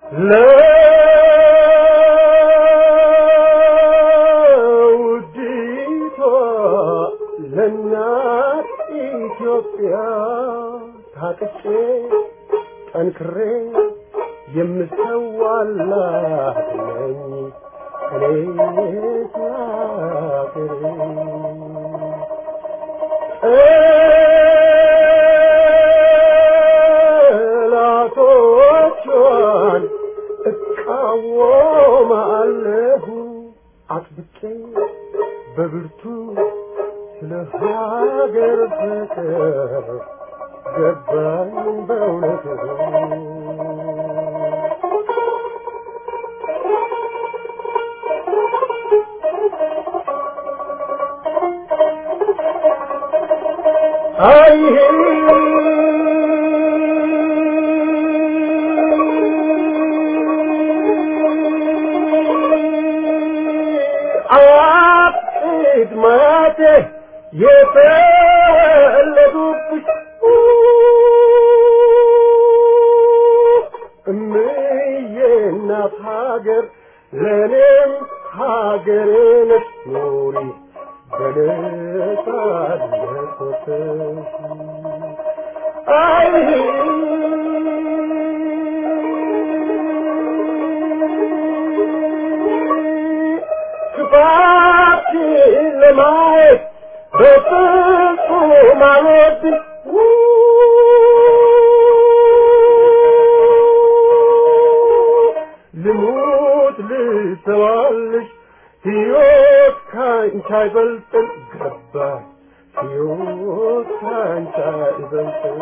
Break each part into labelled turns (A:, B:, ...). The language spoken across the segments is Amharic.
A: ለውዲቷ ለእናት ኢትዮጵያ ታጥቄ ጠንክሬ የምሰዋላት ነኝ እኔ ሀገሬ ጠላቶቿን እቃወማለሁ አጥብቄ በብርቱ ስለ ሀገር ፍቅር ገባኝ በእውነቱ አጥቂት ማቴ የተወለዱብሽ እምዬ እናት ሀገር ለእኔም ሀገሬ ነሽ ኑሪ በነጻነት ወጥተሽ ክፋትሽን ለማየት በፍጹም አልወድም ልሙት ልሰዋልሽ ሕይወት ካንቺ አይበልጥም ገባኝ ሕይወት ካንቺ አይበልጥም።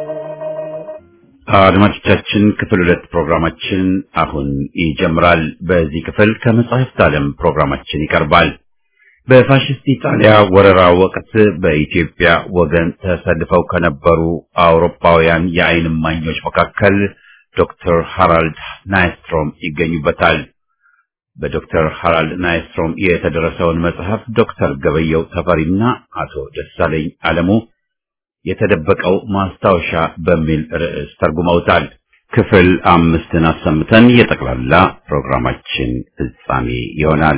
B: አድማጮቻችን ክፍል 2 ፕሮግራማችን አሁን ይጀምራል። በዚህ ክፍል ከመጽሐፍት ዓለም ፕሮግራማችን ይቀርባል። በፋሽስት ኢጣሊያ ወረራ ወቅት በኢትዮጵያ ወገን ተሰልፈው ከነበሩ አውሮፓውያን የዓይን እማኞች መካከል ዶክተር ሃራልድ ናይስትሮም ይገኙበታል። በዶክተር ሃራልድ ናይስትሮም የተደረሰውን መጽሐፍ ዶክተር ገበየው ተፈሪና አቶ ደሳለኝ አለሙ የተደበቀው ማስታወሻ በሚል ርዕስ ተርጉመውታል። ክፍል 5ን አሰምተን የጠቅላላ ፕሮግራማችን ፍጻሜ ይሆናል።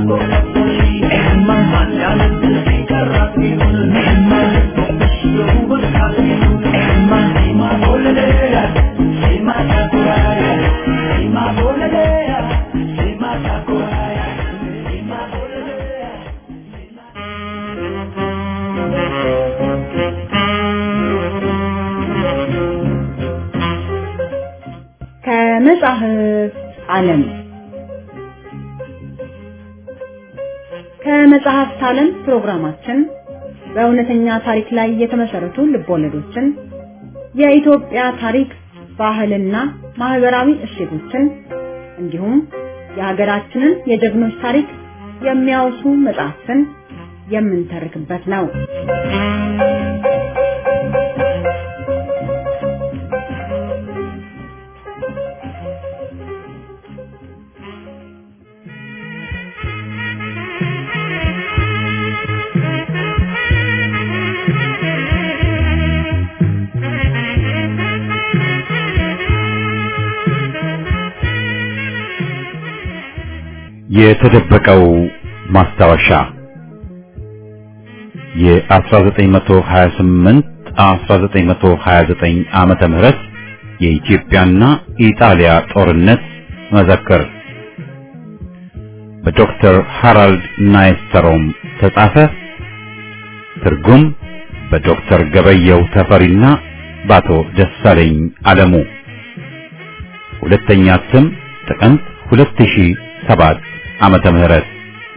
C: ከመጽሐፍ ዓለም ከመጽሐፍት ዓለም ፕሮግራማችን በእውነተኛ ታሪክ ላይ የተመሰረቱ ልቦለዶችን የኢትዮጵያ ታሪክ ባህልና ማህበራዊ እሴቶችን እንዲሁም የሀገራችንን የጀግኖች ታሪክ የሚያወሱ መጽሐፍትን የምንተርክበት ነው።
B: የተደበቀው ማስታወሻ የ1928-1929 ዓመተ ምህረት የኢትዮጵያና ኢጣሊያ ጦርነት መዘክር በዶክተር ሃራልድ ናይስተሮም ተጻፈ። ትርጉም በዶክተር ገበየው ተፈሪና በአቶ ደሳለኝ አለሙ። ሁለተኛ እትም ጥቅምት 2007 ዓመተ ምህረት።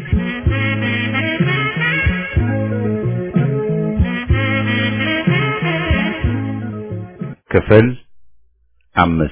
B: ክፍል 5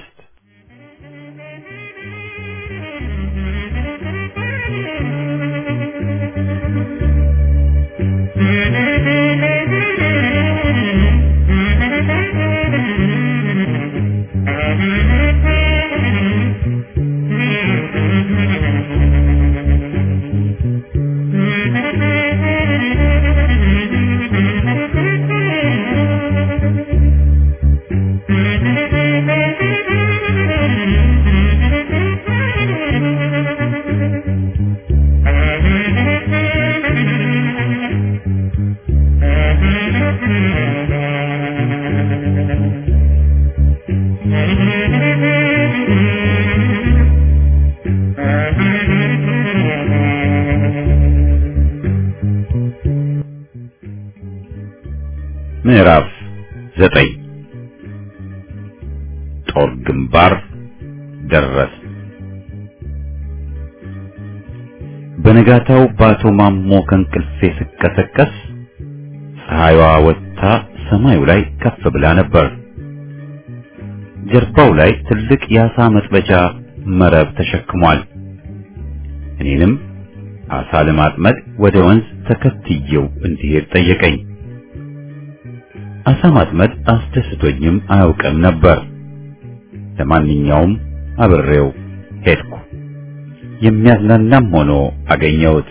B: ምዕራፍ 9 ጦር ግንባር ደረስ። በነጋታው ባቶ ማሞ ከእንቅልፌ ስቀሰቀስ ፀሐይዋ ወጥታ ሰማዩ ላይ ከፍ ብላ ነበር። ጀርባው ላይ ትልቅ የአሳ መጥበጃ መረብ ተሸክሟል። እኔንም አሳ ለማጥመድ ወደ ወንዝ ተከትየው እንዲሄድ ጠየቀኝ። አሳ ማጥመድ አስደስቶኝም አያውቅም ነበር። ለማንኛውም አብሬው ሄድኩ። የሚያዝናናም ሆኖ አገኘሁት።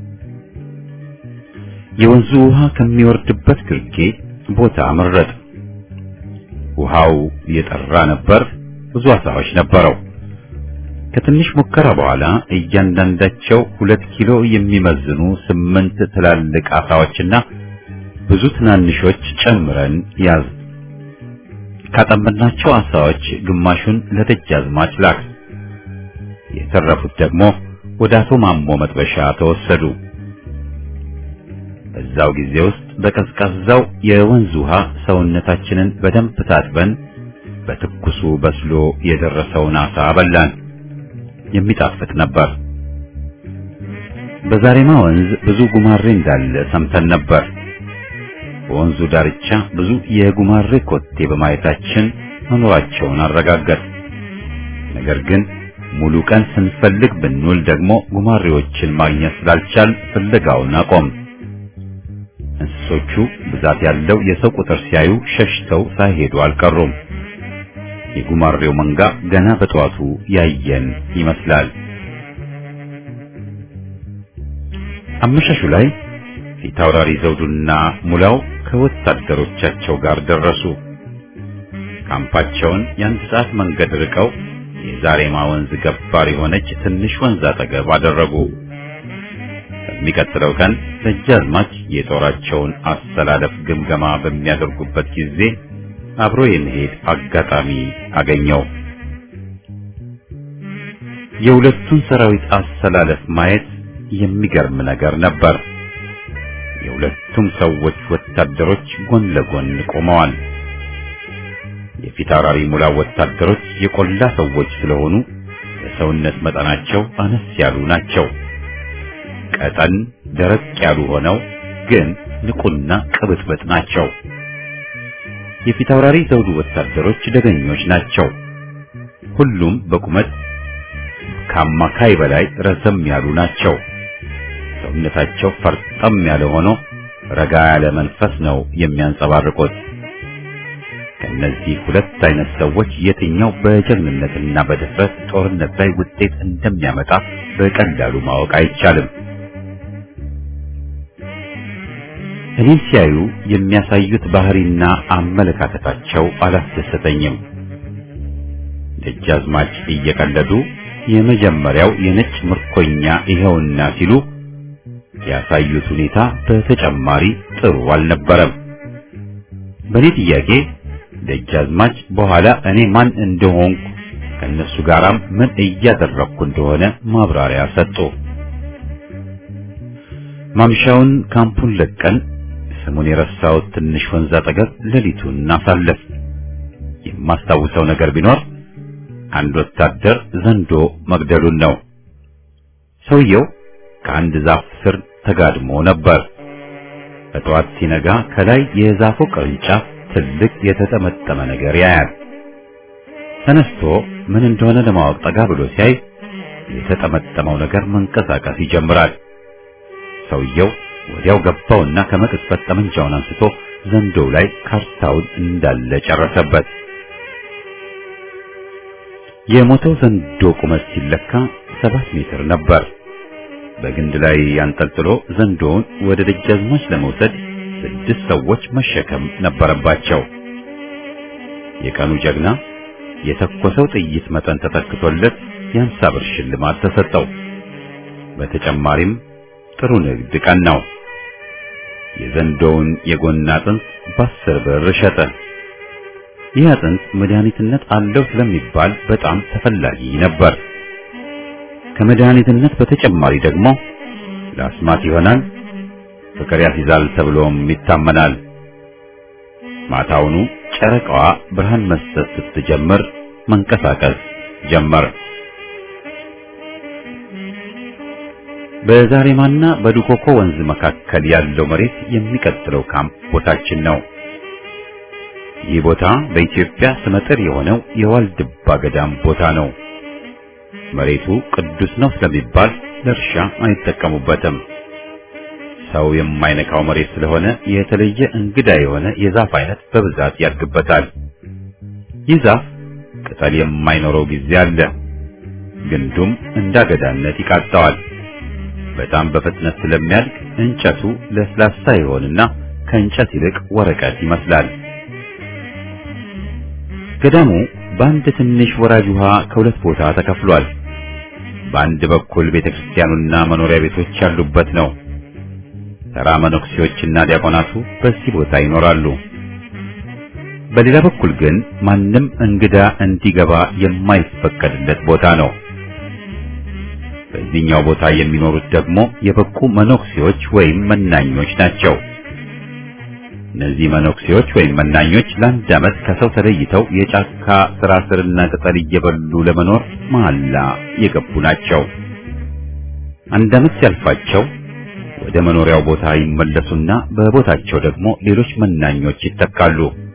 B: የወንዙ ውሃ ከሚወርድበት ግርጌ ቦታ መረጥ። ውሃው እየጠራ ነበር። ብዙ አሳዎች ነበረው። ከትንሽ ሙከራ በኋላ እያንዳንዳቸው 2 ኪሎ የሚመዝኑ 8 ትላልቅ አሳዎችና ብዙ ትናንሾች ጨምረን ያዝ። ካጠመድናቸው አሳዎች ግማሹን ለደጃዝማች ላክ። የተረፉት ደግሞ ወደ አቶ ማሞ መጥበሻ ተወሰዱ። በዛው ጊዜ ውስጥ በቀዝቃዛው የወንዝ ውሃ ሰውነታችንን በደንብ ታጥበን በትኩሱ በስሎ የደረሰውን አሳ በላን። የሚጣፍጥ ነበር። በዛሬማ ወንዝ ብዙ ጉማሬ እንዳለ ሰምተን ነበር። በወንዙ ዳርቻ ብዙ የጉማሬ ኮቴ በማየታችን መኖራቸውን አረጋገጥ። ነገር ግን ሙሉ ቀን ስንፈልግ ብንውል ደግሞ ጉማሬዎችን ማግኘት ስላልቻል ፍለጋውን አቆም። እንስሶቹ ብዛት ያለው የሰው ቁጥር ሲያዩ ሸሽተው ሳይሄዱ አልቀሩም። የጉማሬው መንጋ ገና በጠዋቱ ያየን ይመስላል። አመሻሹ ላይ ፊታውራሪ ዘውዱና ሙላው ከወታደሮቻቸው ጋር ደረሱ። ካምፓቸውን የአንድ ሰዓት መንገድ ርቀው የዛሬማ ወንዝ ገባር የሆነች ትንሽ ወንዝ አጠገብ አደረጉ። በሚቀጥለው ቀን ደጃዝማች የጦራቸውን አሰላለፍ ግምገማ በሚያደርጉበት ጊዜ አብሮ የመሄድ አጋጣሚ አገኘው። የሁለቱን ሰራዊት አሰላለፍ ማየት የሚገርም ነገር ነበር። የሁለቱም ሰዎች ወታደሮች ጎን ለጎን ቆመዋል። የፊታውራሪ ሙላው ወታደሮች የቆላ ሰዎች ስለሆኑ የሰውነት መጠናቸው አነስ ያሉ ናቸው። ቀጠን ደረቅ ያሉ ሆነው ግን ንቁና ቅብጥብጥ ናቸው። የፊታውራሪ ዘውዱ ወታደሮች ደገኞች ናቸው። ሁሉም በቁመት ከአማካይ በላይ ረዘም ያሉ ናቸው። ሰውነታቸው ፈርጠም ያለ ሆኖ ረጋ ያለ መንፈስ ነው የሚያንጸባርቁት። ከነዚህ ሁለት አይነት ሰዎች የትኛው በጀግንነትና በድፍረት ጦርነት ላይ ውጤት እንደሚያመጣ በቀላሉ ማወቅ አይቻልም። እኔን ሲያዩ የሚያሳዩት ባህሪና አመለካከታቸው አላስደሰተኝም። ደጃዝማች እየቀለዱ የመጀመሪያው የነጭ ምርኮኛ ይኸውና ሲሉ ያሳዩት ሁኔታ በተጨማሪ ጥሩ አልነበረም። በኔ ጥያቄ ደጃዝማች በኋላ እኔ ማን እንደሆንኩ ከነሱ ጋራም ምን እያደረኩ እንደሆነ ማብራሪያ ሰጡ። ማምሻውን ካምፑን ለቀን ስሙን የረሳሁት ትንሽ ወንዝ አጠገብ ሌሊቱን አሳለፍ። የማስታውሰው ነገር ቢኖር አንድ ወታደር ዘንዶ መግደሉን ነው። ሰውየው ከአንድ ዛፍ ስር ተጋድሞ ነበር። በጠዋት ሲነጋ ከላይ የዛፉ ቅርንጫፍ ትልቅ የተጠመጠመ ነገር ያያል። ተነስቶ ምን እንደሆነ ለማወቅ ጠጋ ብሎ ሲያይ የተጠመጠመው ነገር መንቀሳቀስ ይጀምራል። ሰውየው ወዲያው ገባውና ከመቅጽበት ጠመንጃውን አንስቶ ዘንዶው ላይ ካርታውን እንዳለ ጨረሰበት። የሞተው ዘንዶ ቁመት ሲለካ 7 ሜትር ነበር። በግንድ ላይ ያንጠልጥሎ ዘንዶውን ወደ ደጃዝማች ለመውሰድ 6 ሰዎች መሸከም ነበረባቸው። የቀኑ ጀግና የተኮሰው ጥይት መጠን ተተክቶለት የ50 ብር ሽልማት ተሰጠው። በተጨማሪም ጥሩ ንግድ ቀን ነው። የዘንዶውን የጎን አጥንት በ10 ብር ሸጠ። ይህ አጥንት መድኃኒትነት አለው ስለሚባል በጣም ተፈላጊ ነበር። ከመድኃኒትነት በተጨማሪ ደግሞ ለአስማት ይሆናል፣ ፍቅር ያስይዛል ተብሎም ይታመናል። ማታውኑ ጨረቃዋ ብርሃን መስጠት ስትጀምር መንቀሳቀስ ጀመር። በዛሬማና በዱኮኮ ወንዝ መካከል ያለው መሬት የሚቀጥለው ካምፕ ቦታችን ነው። ይህ ቦታ በኢትዮጵያ ስመጥር የሆነው የዋልድባ ገዳም ቦታ ነው። መሬቱ ቅዱስ ነው ስለሚባል ለእርሻ አይጠቀሙበትም። ሰው የማይነካው መሬት ስለሆነ የተለየ እንግዳ የሆነ የዛፍ አይነት በብዛት ያድግበታል። ይህ ዛፍ ቅጠል የማይኖረው ጊዜ አለ። ግንዱም እንዳገዳነት ይቃጣዋል። በጣም በፍጥነት ስለሚያድግ እንጨቱ ለስላሳ ይሆንና ከእንጨት ይልቅ ወረቀት ይመስላል። ገዳሙ በአንድ ትንሽ ወራጅ ውሃ ከሁለት ቦታ ተከፍሏል። በአንድ በኩል ቤተክርስቲያኑና መኖሪያ ቤቶች ያሉበት ነው። ተራ መነኩሴዎችና ዲያቆናቱ በዚህ ቦታ ይኖራሉ። በሌላ በኩል ግን ማንም እንግዳ እንዲገባ የማይፈቀድለት ቦታ ነው። በዚህኛው ቦታ የሚኖሩት ደግሞ የበቁ መነኩሴዎች ወይም መናኞች ናቸው። እነዚህ መነኩሴዎች ወይም መናኞች ለአንድ ዓመት ከሰው ተለይተው የጫካ ስራ ስርና ቅጠል እየበሉ ለመኖር መሐላ የገቡ ናቸው። አንድ ዓመት ሲያልፋቸው ወደ መኖሪያው ቦታ ይመለሱና በቦታቸው ደግሞ ሌሎች መናኞች ይተካሉ።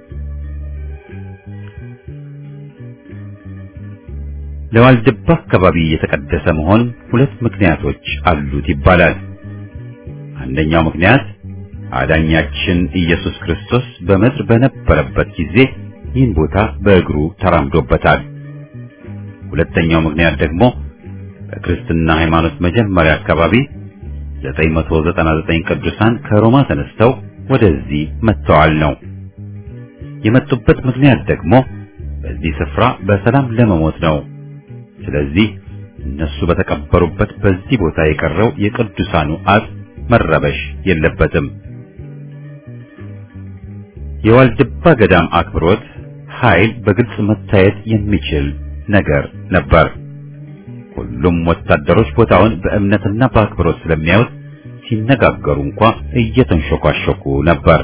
B: ለዋልድባ አካባቢ የተቀደሰ መሆን ሁለት ምክንያቶች አሉት ይባላል። አንደኛው ምክንያት አዳኛችን ኢየሱስ ክርስቶስ በምድር በነበረበት ጊዜ ይህን ቦታ በእግሩ ተራምዶበታል። ሁለተኛው ምክንያት ደግሞ በክርስትና ሃይማኖት መጀመሪያ አካባቢ 999 ቅዱሳን ከሮማ ተነስተው ወደዚህ መጥተዋል ነው። የመጡበት ምክንያት ደግሞ በዚህ ስፍራ በሰላም ለመሞት ነው። ስለዚህ እነሱ በተቀበሩበት በዚህ ቦታ የቀረው የቅዱሳኑ አጽም መረበሽ የለበትም። የዋልድባ ገዳም አክብሮት ኃይል በግልጽ መታየት የሚችል ነገር ነበር። ሁሉም ወታደሮች ቦታውን በእምነትና በአክብሮት ስለሚያዩት ሲነጋገሩ እንኳን እየተንሾካሾኩ ነበር።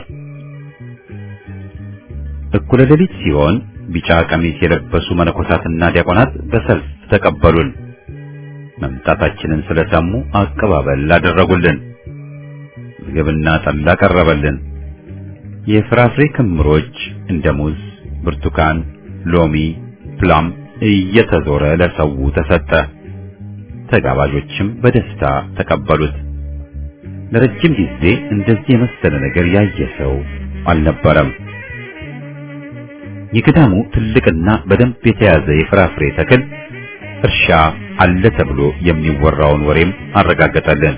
B: እኩለ ሌሊት ሲሆን ቢጫ ቀሚስ የለበሱ መነኮሳትና ዲያቆናት በሰልፍ ተቀበሉን። መምጣታችንን ስለሰሙ አቀባበል አደረጉልን። ምግብና ጠላ ቀረበልን። የፍራፍሬ ክምሮች እንደ ሙዝ፣ ብርቱካን፣ ሎሚ፣ ፕላም እየተዞረ ለሰው ተሰጠ። ተጋባዦችም በደስታ ተቀበሉት። ለረጅም ጊዜ እንደዚህ የመሰለ ነገር ያየ ሰው አልነበረም። የገዳሙ ትልቅና በደንብ የተያዘ የፍራፍሬ ተክል እርሻ አለ ተብሎ የሚወራውን ወሬም አረጋገጠልን።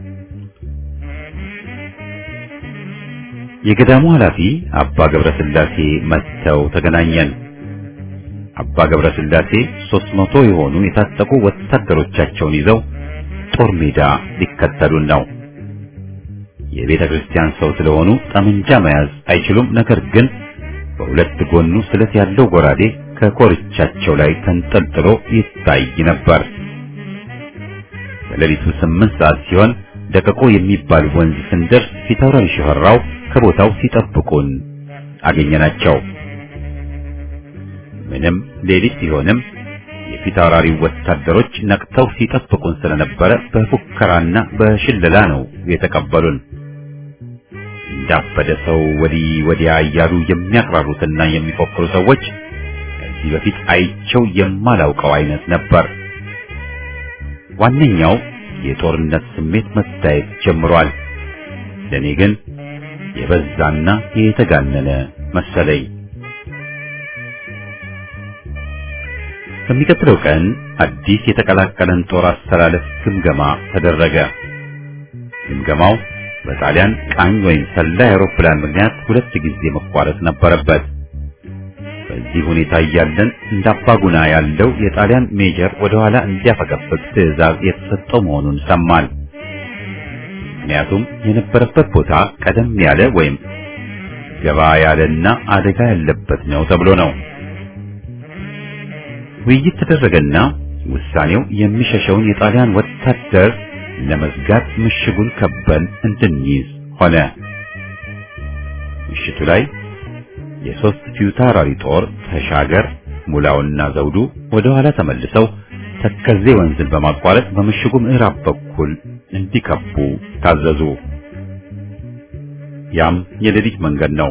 B: የገዳሙ ኃላፊ አባ ገብረስላሴ መጥተው ተገናኘን። አባ ገብረስላሴ 300 የሆኑ የታጠቁ ወታደሮቻቸውን ይዘው ጦር ሜዳ ሊከተሉን ነው። የቤተ ክርስቲያን ሰው ስለሆኑ ጠመንጃ መያዝ አይችሉም። ነገር ግን በሁለት ጎኑ ስለት ያለው ጎራዴ ከኮርቻቸው ላይ ተንጠልጥሎ ይታይ ነበር። በሌሊቱ 8 ሰዓት ሲሆን ደቀቆ የሚባል ወንዝ ስንደርስ ፊታውራሪ ሽፈራው ከቦታው ሲጠብቁን አገኘናቸው። ምንም ሌሊት ቢሆንም የፊታውራሪ ወታደሮች ነቅተው ሲጠብቁን ስለነበረ በፉከራና በሽለላ ነው የተቀበሉን። እንዳበደ ሰው ወዲህ ወዲያ እያሉ የሚያቅራሩትና የሚፎክሩ ሰዎች ከዚህ በፊት አይቸው የማላውቀው አይነት ነበር። ዋነኛው የጦርነት ስሜት መታየት ጀምሯል። ለኔ ግን የበዛና የተጋነነ መሰለኝ። በሚቀጥለው ቀን አዲስ የተቀላቀለን ጦር አስተላለፍ ግምገማ ተደረገ። ግምገማው በጣሊያን ቃኝ ወይም ሰላይ አውሮፕላን ምክንያት 2 ጊዜ መቋረጥ ነበረበት። በዚህ ሁኔታ እያለን እንዳባጉና ያለው የጣሊያን ሜጀር ወደ ኋላ እንዲያፈገፍግ ትዕዛዝ የተሰጠው መሆኑን ሰማን። ምክንያቱም የነበረበት ቦታ ቀደም ያለ ወይም ገባ ያለና አደጋ ያለበት ነው ተብሎ ነው። ውይይት ተደረገና ውሳኔው የሚሸሸውን የጣሊያን ወታደር ለመዝጋት ምሽጉን ከበን እንድንይዝ ሆነ። ምሽቱ ላይ የሶስት ፊታውራሪ ጦር ተሻገር፣ ሙላውና ዘውዱ ወደ ኋላ ተመልሰው ተከዜ ወንዝን በማቋረጥ በምሽጉ ምዕራብ በኩል እንዲከቡ ታዘዙ። ያም የሌሊት መንገድ ነው።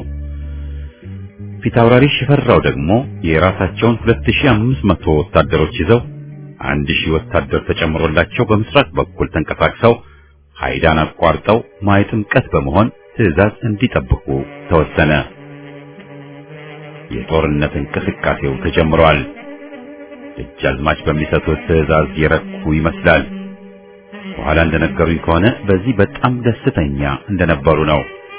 B: ፊታውራሪ ሽፈራው ደግሞ የራሳቸውን 2500 ወታደሮች ይዘው 1000 ወታደር ተጨምሮላቸው በምስራቅ በኩል ተንቀሳቅሰው ሃይዳን አቋርጠው ማይጥምቀት በመሆን ትዕዛዝ እንዲጠብቁ ተወሰነ። የጦርነት እንቅስቃሴው ተጀምሯል። ደጃዝማች በሚሰጡት ትዕዛዝ የረኩ ይመስላል። በኋላ እንደነገሩኝ ከሆነ በዚህ በጣም ደስተኛ እንደነበሩ ነው።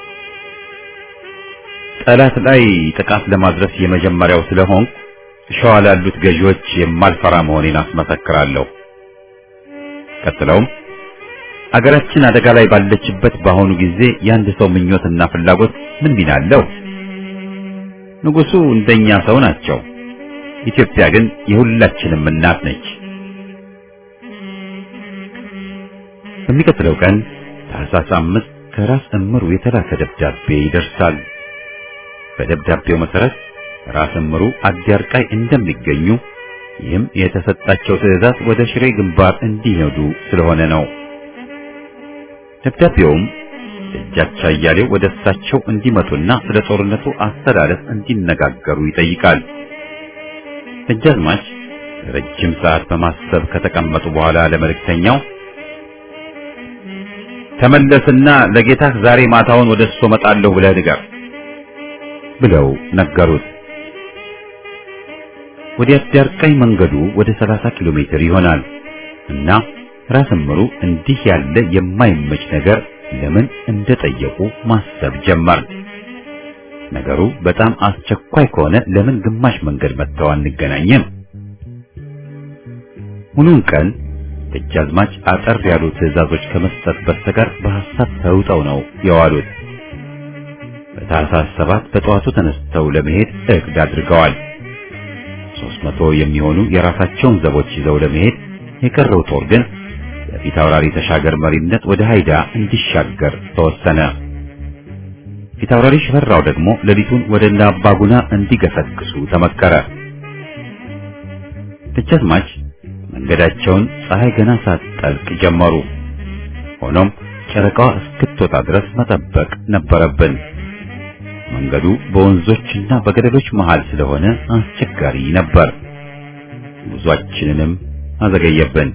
B: ጠላት ላይ ጥቃት ለማድረስ የመጀመሪያው ስለሆን ሸዋ ላሉት ገዢዎች የማልፈራ መሆኔን አስመሰክራለሁ። ቀጥለውም አገራችን አደጋ ላይ ባለችበት በአሁኑ ጊዜ የአንድ ሰው ምኞትና ፍላጎት ምን ሚና አለው? ንጉሱ እንደኛ ሰው ናቸው። ኢትዮጵያ ግን የሁላችንም እናት ነች። በሚቀጥለው ቀን ታኅሳስ 5 ከራስ እምሩ የተላከ ደብዳቤ ይደርሳል። በደብዳቤው መሰረት ራስ እምሩ አዲያርቃይ እንደሚገኙ፣ ይህም የተሰጣቸው ትዕዛዝ ወደ ሽሬ ግንባር እንዲሄዱ ስለሆነ ነው። ደብዳቤውም ደጃች አያሌው ወደ እሳቸው እንዲመጡና ስለ ጦርነቱ አስተላለፍ እንዲነጋገሩ ይጠይቃል። ደጃዝማች ረጅም ሰዓት በማሰብ ከተቀመጡ በኋላ ለመልእክተኛው ተመለስና ለጌታህ ዛሬ ማታውን ወደሱ መጣለሁ ብለህ ንገር ብለው ነገሩት። ወደ አዲያርቃይ መንገዱ ወደ 30 ኪሎ ሜትር ይሆናል እና ራስ እምሩ እንዲህ ያለ የማይመች ነገር ለምን እንደጠየቁ ማሰብ ጀመር። ነገሩ በጣም አስቸኳይ ከሆነ ለምን ግማሽ መንገድ መጥተው አንገናኝም? ሙሉን ቀን ደጃዝማች አጠር ያሉ ትዕዛዞች ከመስጠት በስተቀር በሐሳብ ተውጠው ነው የዋሉት። በታህሳስ 7 በጠዋቱ ተነስተው ለመሄድ እቅድ አድርገዋል። 300 የሚሆኑ የራሳቸውን ዘቦች ይዘው ለመሄድ የቀረው ጦር ግን በፊት አውራሪ ተሻገር መሪነት ወደ ሃይዳ እንዲሻገር ተወሰነ። ፊት አውራሪ ሽፈራው ደግሞ ሌሊቱን ወደ አባጉና እንዲገሰግሱ ተመከረ። ደጃዝማች መንገዳቸውን ፀሐይ ገና ሳትጠልቅ ጀመሩ። ሆኖም ጨረቃዋ እስክትወጣ ድረስ መጠበቅ ነበረብን። መንገዱ በወንዞችና በገደሎች መሃል ስለሆነ አስቸጋሪ ነበር። ጉዟችንንም አዘገየብን።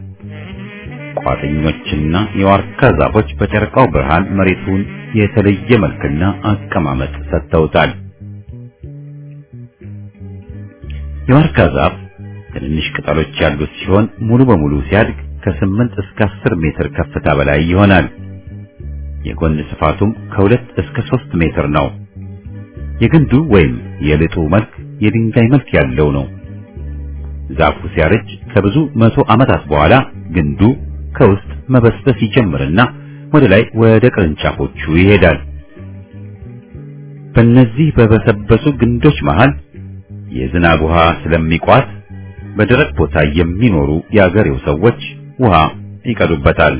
B: ቋጥኞችና የዋርካ ዛፎች በጨረቃው ብርሃን መሬቱን የተለየ መልክና አቀማመጥ ሰጥተውታል። የዋርካ ዛፍ ትንንሽ ቅጠሎች ያሉት ሲሆን ሙሉ በሙሉ ሲያድግ ከ8 እስከ 10 ሜትር ከፍታ በላይ ይሆናል። የጎን ስፋቱም ከ2 እስከ 3 ሜትር ነው። የግንዱ ወይም የልጡ መልክ የድንጋይ መልክ ያለው ነው። ዛፉ ሲያረጅ ከብዙ 100 ዓመታት በኋላ ግንዱ ከውስጥ መበስበስ ይጀምርና ወደ ላይ ወደ ቅርንጫፎቹ ይሄዳል። በእነዚህ በበሰበሱ ግንዶች መሃል የዝናብ ውሃ ስለሚቋት በደረቅ ቦታ የሚኖሩ የአገሬው ሰዎች ውሃ ይቀዱበታል።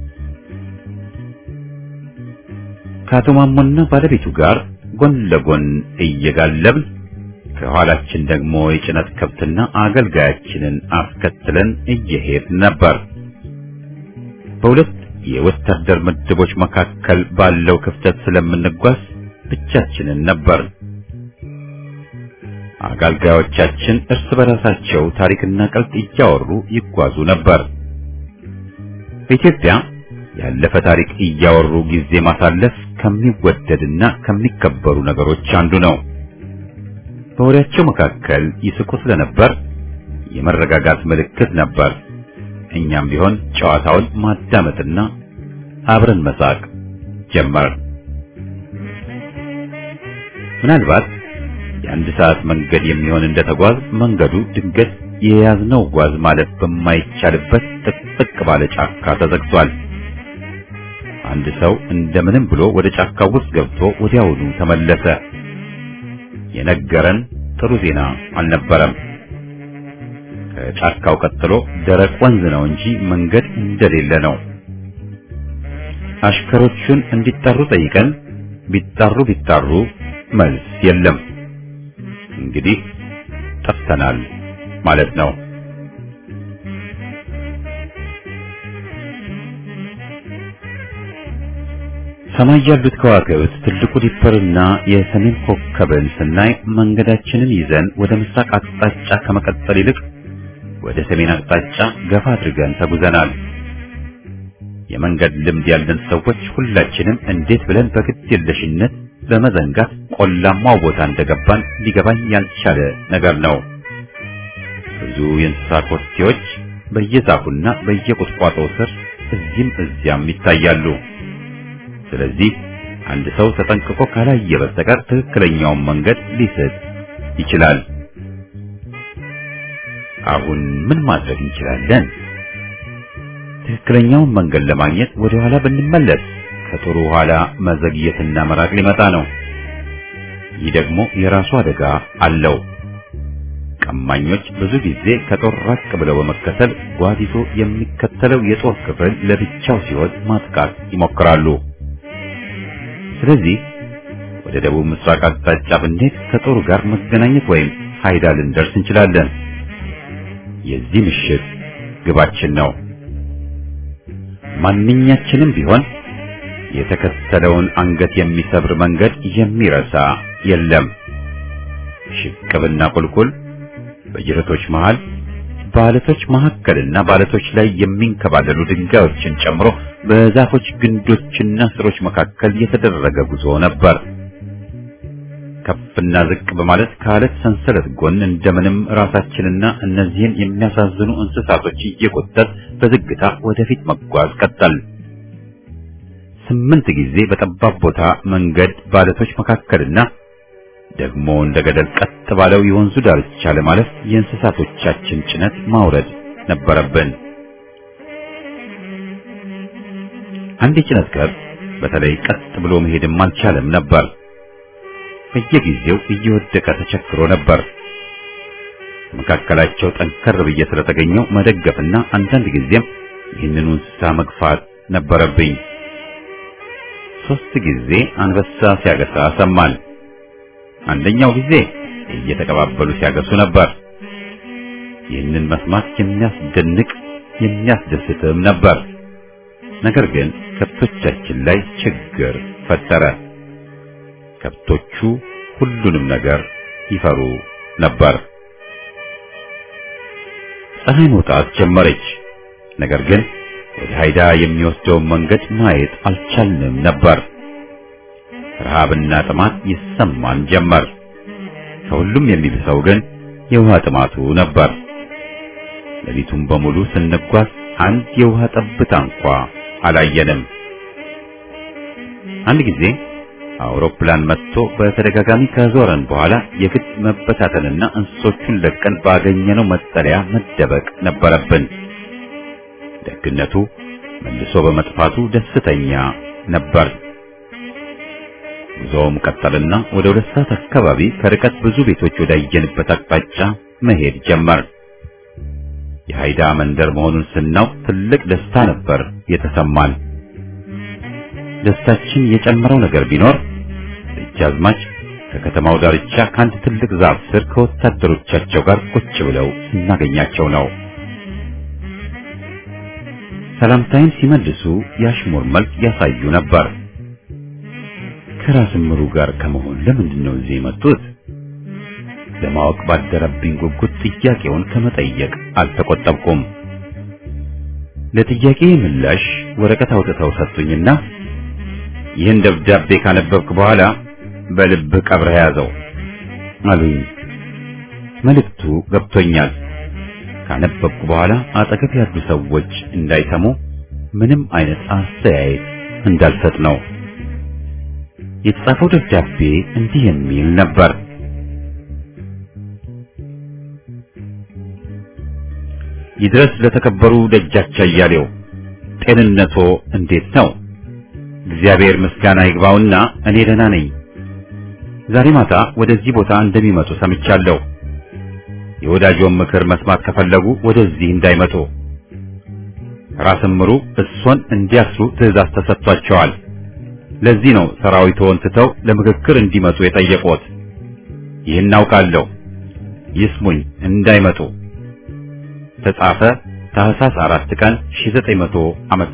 B: ከአቶ ማሞና ባለቤቱ ጋር ጎን ለጎን እየጋለብን ከኋላችን ደግሞ የጭነት ከብትና አገልጋያችንን አስከትለን እየሄድን ነበር። በሁለት የወታደር ምድቦች መካከል ባለው ክፍተት ስለምንጓዝ ብቻችንን ነበር። አገልጋዮቻችን እርስ በራሳቸው ታሪክና ቀልድ እያወሩ ይጓዙ ነበር። በኢትዮጵያ ያለፈ ታሪክ እያወሩ ጊዜ ማሳለፍ ከሚወደድና ከሚከበሩ ነገሮች አንዱ ነው። በወሬያቸው መካከል ይስቁ ስለነበር የመረጋጋት ምልክት ነበር። እኛም ቢሆን ጨዋታውን ማዳመጥና አብረን መሳቅ ጀመርን። ምናልባት የአንድ ሰዓት መንገድ የሚሆን እንደተጓዝ መንገዱ ድንገት የያዝነው ጓዝ ማለት በማይቻልበት ጥቅጥቅ ባለ ጫካ ተዘግቷል። አንድ ሰው እንደምንም ብሎ ወደ ጫካው ውስጥ ገብቶ ወዲያውኑ ተመለሰ። የነገረን ጥሩ ዜና አልነበረም። ከጫካው ቀጥሎ ደረቅ ወንዝ ነው እንጂ መንገድ እንደሌለ ነው። አሽከሮቹን እንዲጠሩ ጠይቀን ቢጣሩ መልስ የለም። እንግዲህ ጠፍተናል ማለት ነው። ሰማይ ያሉት ከዋክብት ትልቁ ዲፐርና የሰሜን ኮከብን ስናይ መንገዳችንን ይዘን ወደ ምስራቅ አቅጣጫ ከመቀጠል ይልቅ ወደ ሰሜን አቅጣጫ ገፋ አድርገን ተጉዘናል። የመንገድ ልምድ ያለን ሰዎች ሁላችንም እንዴት ብለን በግድ የለሽነት በመዘንጋት ቆላማው ቦታ እንደገባን ሊገባኝ ያልቻለ ነገር ነው። ብዙ የእንስሳት ኮስቲዎች በየዛፉና በየቁጥቋጦው ስር እዚህም እዚያም ይታያሉ። ስለዚህ አንድ ሰው ተጠንቅቆ ካላየ በስተቀር ትክክለኛውን መንገድ ሊስት ይችላል። አሁን ምን ማድረግ እንችላለን? ትክክለኛውን መንገድ ለማግኘት ወደ ኋላ ብንመለስ ከጥሩ ኋላ መዘግየትና መራቅ ሊመጣ ነው። ይህ ደግሞ የራሱ አደጋ አለው። ቀማኞች ብዙ ጊዜ ከጦር ራቅ ብለው በመከተል ጓዲቶ የሚከተለው የጦር ክፍል ለብቻው ሲሆን ማጥቃት ይሞክራሉ። ስለዚህ ወደ ደቡብ ምስራቅ አቅጣጫ ብንሄድ ከጦሩ ጋር መገናኘት ወይም ሃይዳ ልንደርስ እንችላለን። የዚህ ምሽት ግባችን ነው። ማንኛችንም ቢሆን የተከተለውን አንገት የሚሰብር መንገድ የሚረሳ የለም። ሽቅብና ቁልቁል፣ በጅረቶች መሃል፣ በአለቶች መካከልና በአለቶች ላይ የሚንከባለሉ ድንጋዮችን ጨምሮ በዛፎች ግንዶችና ስሮች መካከል የተደረገ ጉዞ ነበር። ከፍና ዝቅ በማለት ከአለት ሰንሰለት ጎን እንደምንም ራሳችንና እነዚህን የሚያሳዝኑ እንስሳቶች እየቆጠር በዝግታ ወደፊት መጓዝ ቀጠል። 8 ጊዜ በጠባብ ቦታ መንገድ በአለቶች መካከልና ደግሞ እንደ ገደል ቀጥ ባለው የወንዙ ዳርቻ ለማለፍ የእንስሳቶቻችን ጭነት ማውረድ ነበረብን። አንድ የጭነት ከብት በተለይ ቀጥ ብሎ መሄድም አልቻለም ነበር። በየጊዜው እየወደቀ ተቸግሮ ነበር። መካከላቸው ጠንከር ብዬ ስለተገኘው መደገፍና አንዳንድ ጊዜም ይህንኑ እንስሳ መግፋት ነበረብኝ። 3 ጊዜ አንበሳ ሲያገሳ ሰማን። አንደኛው ጊዜ እየተቀባበሉ ሲያገሱ ነበር። ይህንን መስማት የሚያስደንቅ የሚያስደስትም ነበር። ነገር ግን ከብቶቻችን ላይ ችግር ፈጠረ። ከብቶቹ ሁሉንም ነገር ይፈሩ ነበር። ፀሐይ መውጣት ጀመረች። ነገር ግን ወደ ሃይዳ የሚወስደውን መንገድ ማየት አልቻልንም ነበር። ረሃብና ጥማት ይሰማን ጀመር። ከሁሉም የሚብሰው ግን የውሃ ጥማቱ ነበር። ሌሊቱን በሙሉ ስንጓዝ አንድ የውሃ ጠብታ እንኳ አላየንም። አንድ ጊዜ አውሮፕላን መጥቶ በተደጋጋሚ ከዞረን በኋላ የግድ መበታተንና እንስሶቹን ለቀን ባገኘነው መጠለያ መደበቅ ነበረብን። ደግነቱ መልሶ በመጥፋቱ ደስተኛ ነበር። ጉዞውም ቀጠልና ወደ 2 ሰዓት አካባቢ ከርቀት ብዙ ቤቶች ወዳየንበት አቅጣጫ መሄድ ጀመር። የሃይዳ መንደር መሆኑን ስናውቅ ትልቅ ደስታ ነበር የተሰማን። ደስታችን የጨመረው ነገር ቢኖር ደጃዝማች ከከተማው ዳርቻ ከአንድ ትልቅ ዛፍ ስር ከወታደሮቻቸው ጋር ቁጭ ብለው ስናገኛቸው ነው። ሰላምታይን ሲመልሱ ያሽሙር መልክ ያሳዩ ነበር። ከራስ ምሩ ጋር ከመሆን ለምንድን ነው እዚህ የመጡት? ለማወቅ ባደረብኝ ጉጉት ጥያቄውን ከመጠየቅ አልተቆጠብኩም። ለጥያቄ ምላሽ ወረቀት አውጥተው ሰጡኝና ይህን ደብዳቤ ካነበብክ በኋላ በልብህ ቀብረህ ያዘው አሉኝ። መልእክቱ ገብቶኛል። ካነበብኩ በኋላ አጠገብ ያሉ ሰዎች እንዳይሰሙ ምንም አይነት አስተያየት እንዳልሰጥ ነው። የተጻፈው ደብዳቤ እንዲህ የሚል ነበር። ይድረስ ለተከበሩ ደጃች አያሌው፣ ጤንነቶ እንዴት ነው? እግዚአብሔር ምስጋና ይግባውና እኔ ደህና ነኝ። ዛሬ ማታ ወደዚህ ቦታ እንደሚመጡ ሰምቻለሁ። የወዳጆን ምክር መስማት ከፈለጉ ወደዚህ እንዳይመጡ። ራስ ምሩ እሱን እንዲያስሩ ትዕዛዝ ተሰጥቷቸዋል። ለዚህ ነው ሰራዊቱን ትተው ለምክክር እንዲመጡ የጠየቁት። ይህን አውቃለሁ። ይስሙኝ፣ እንዳይመጡ። ተጻፈ ታህሳስ 4 ቀን 1900 ዓመት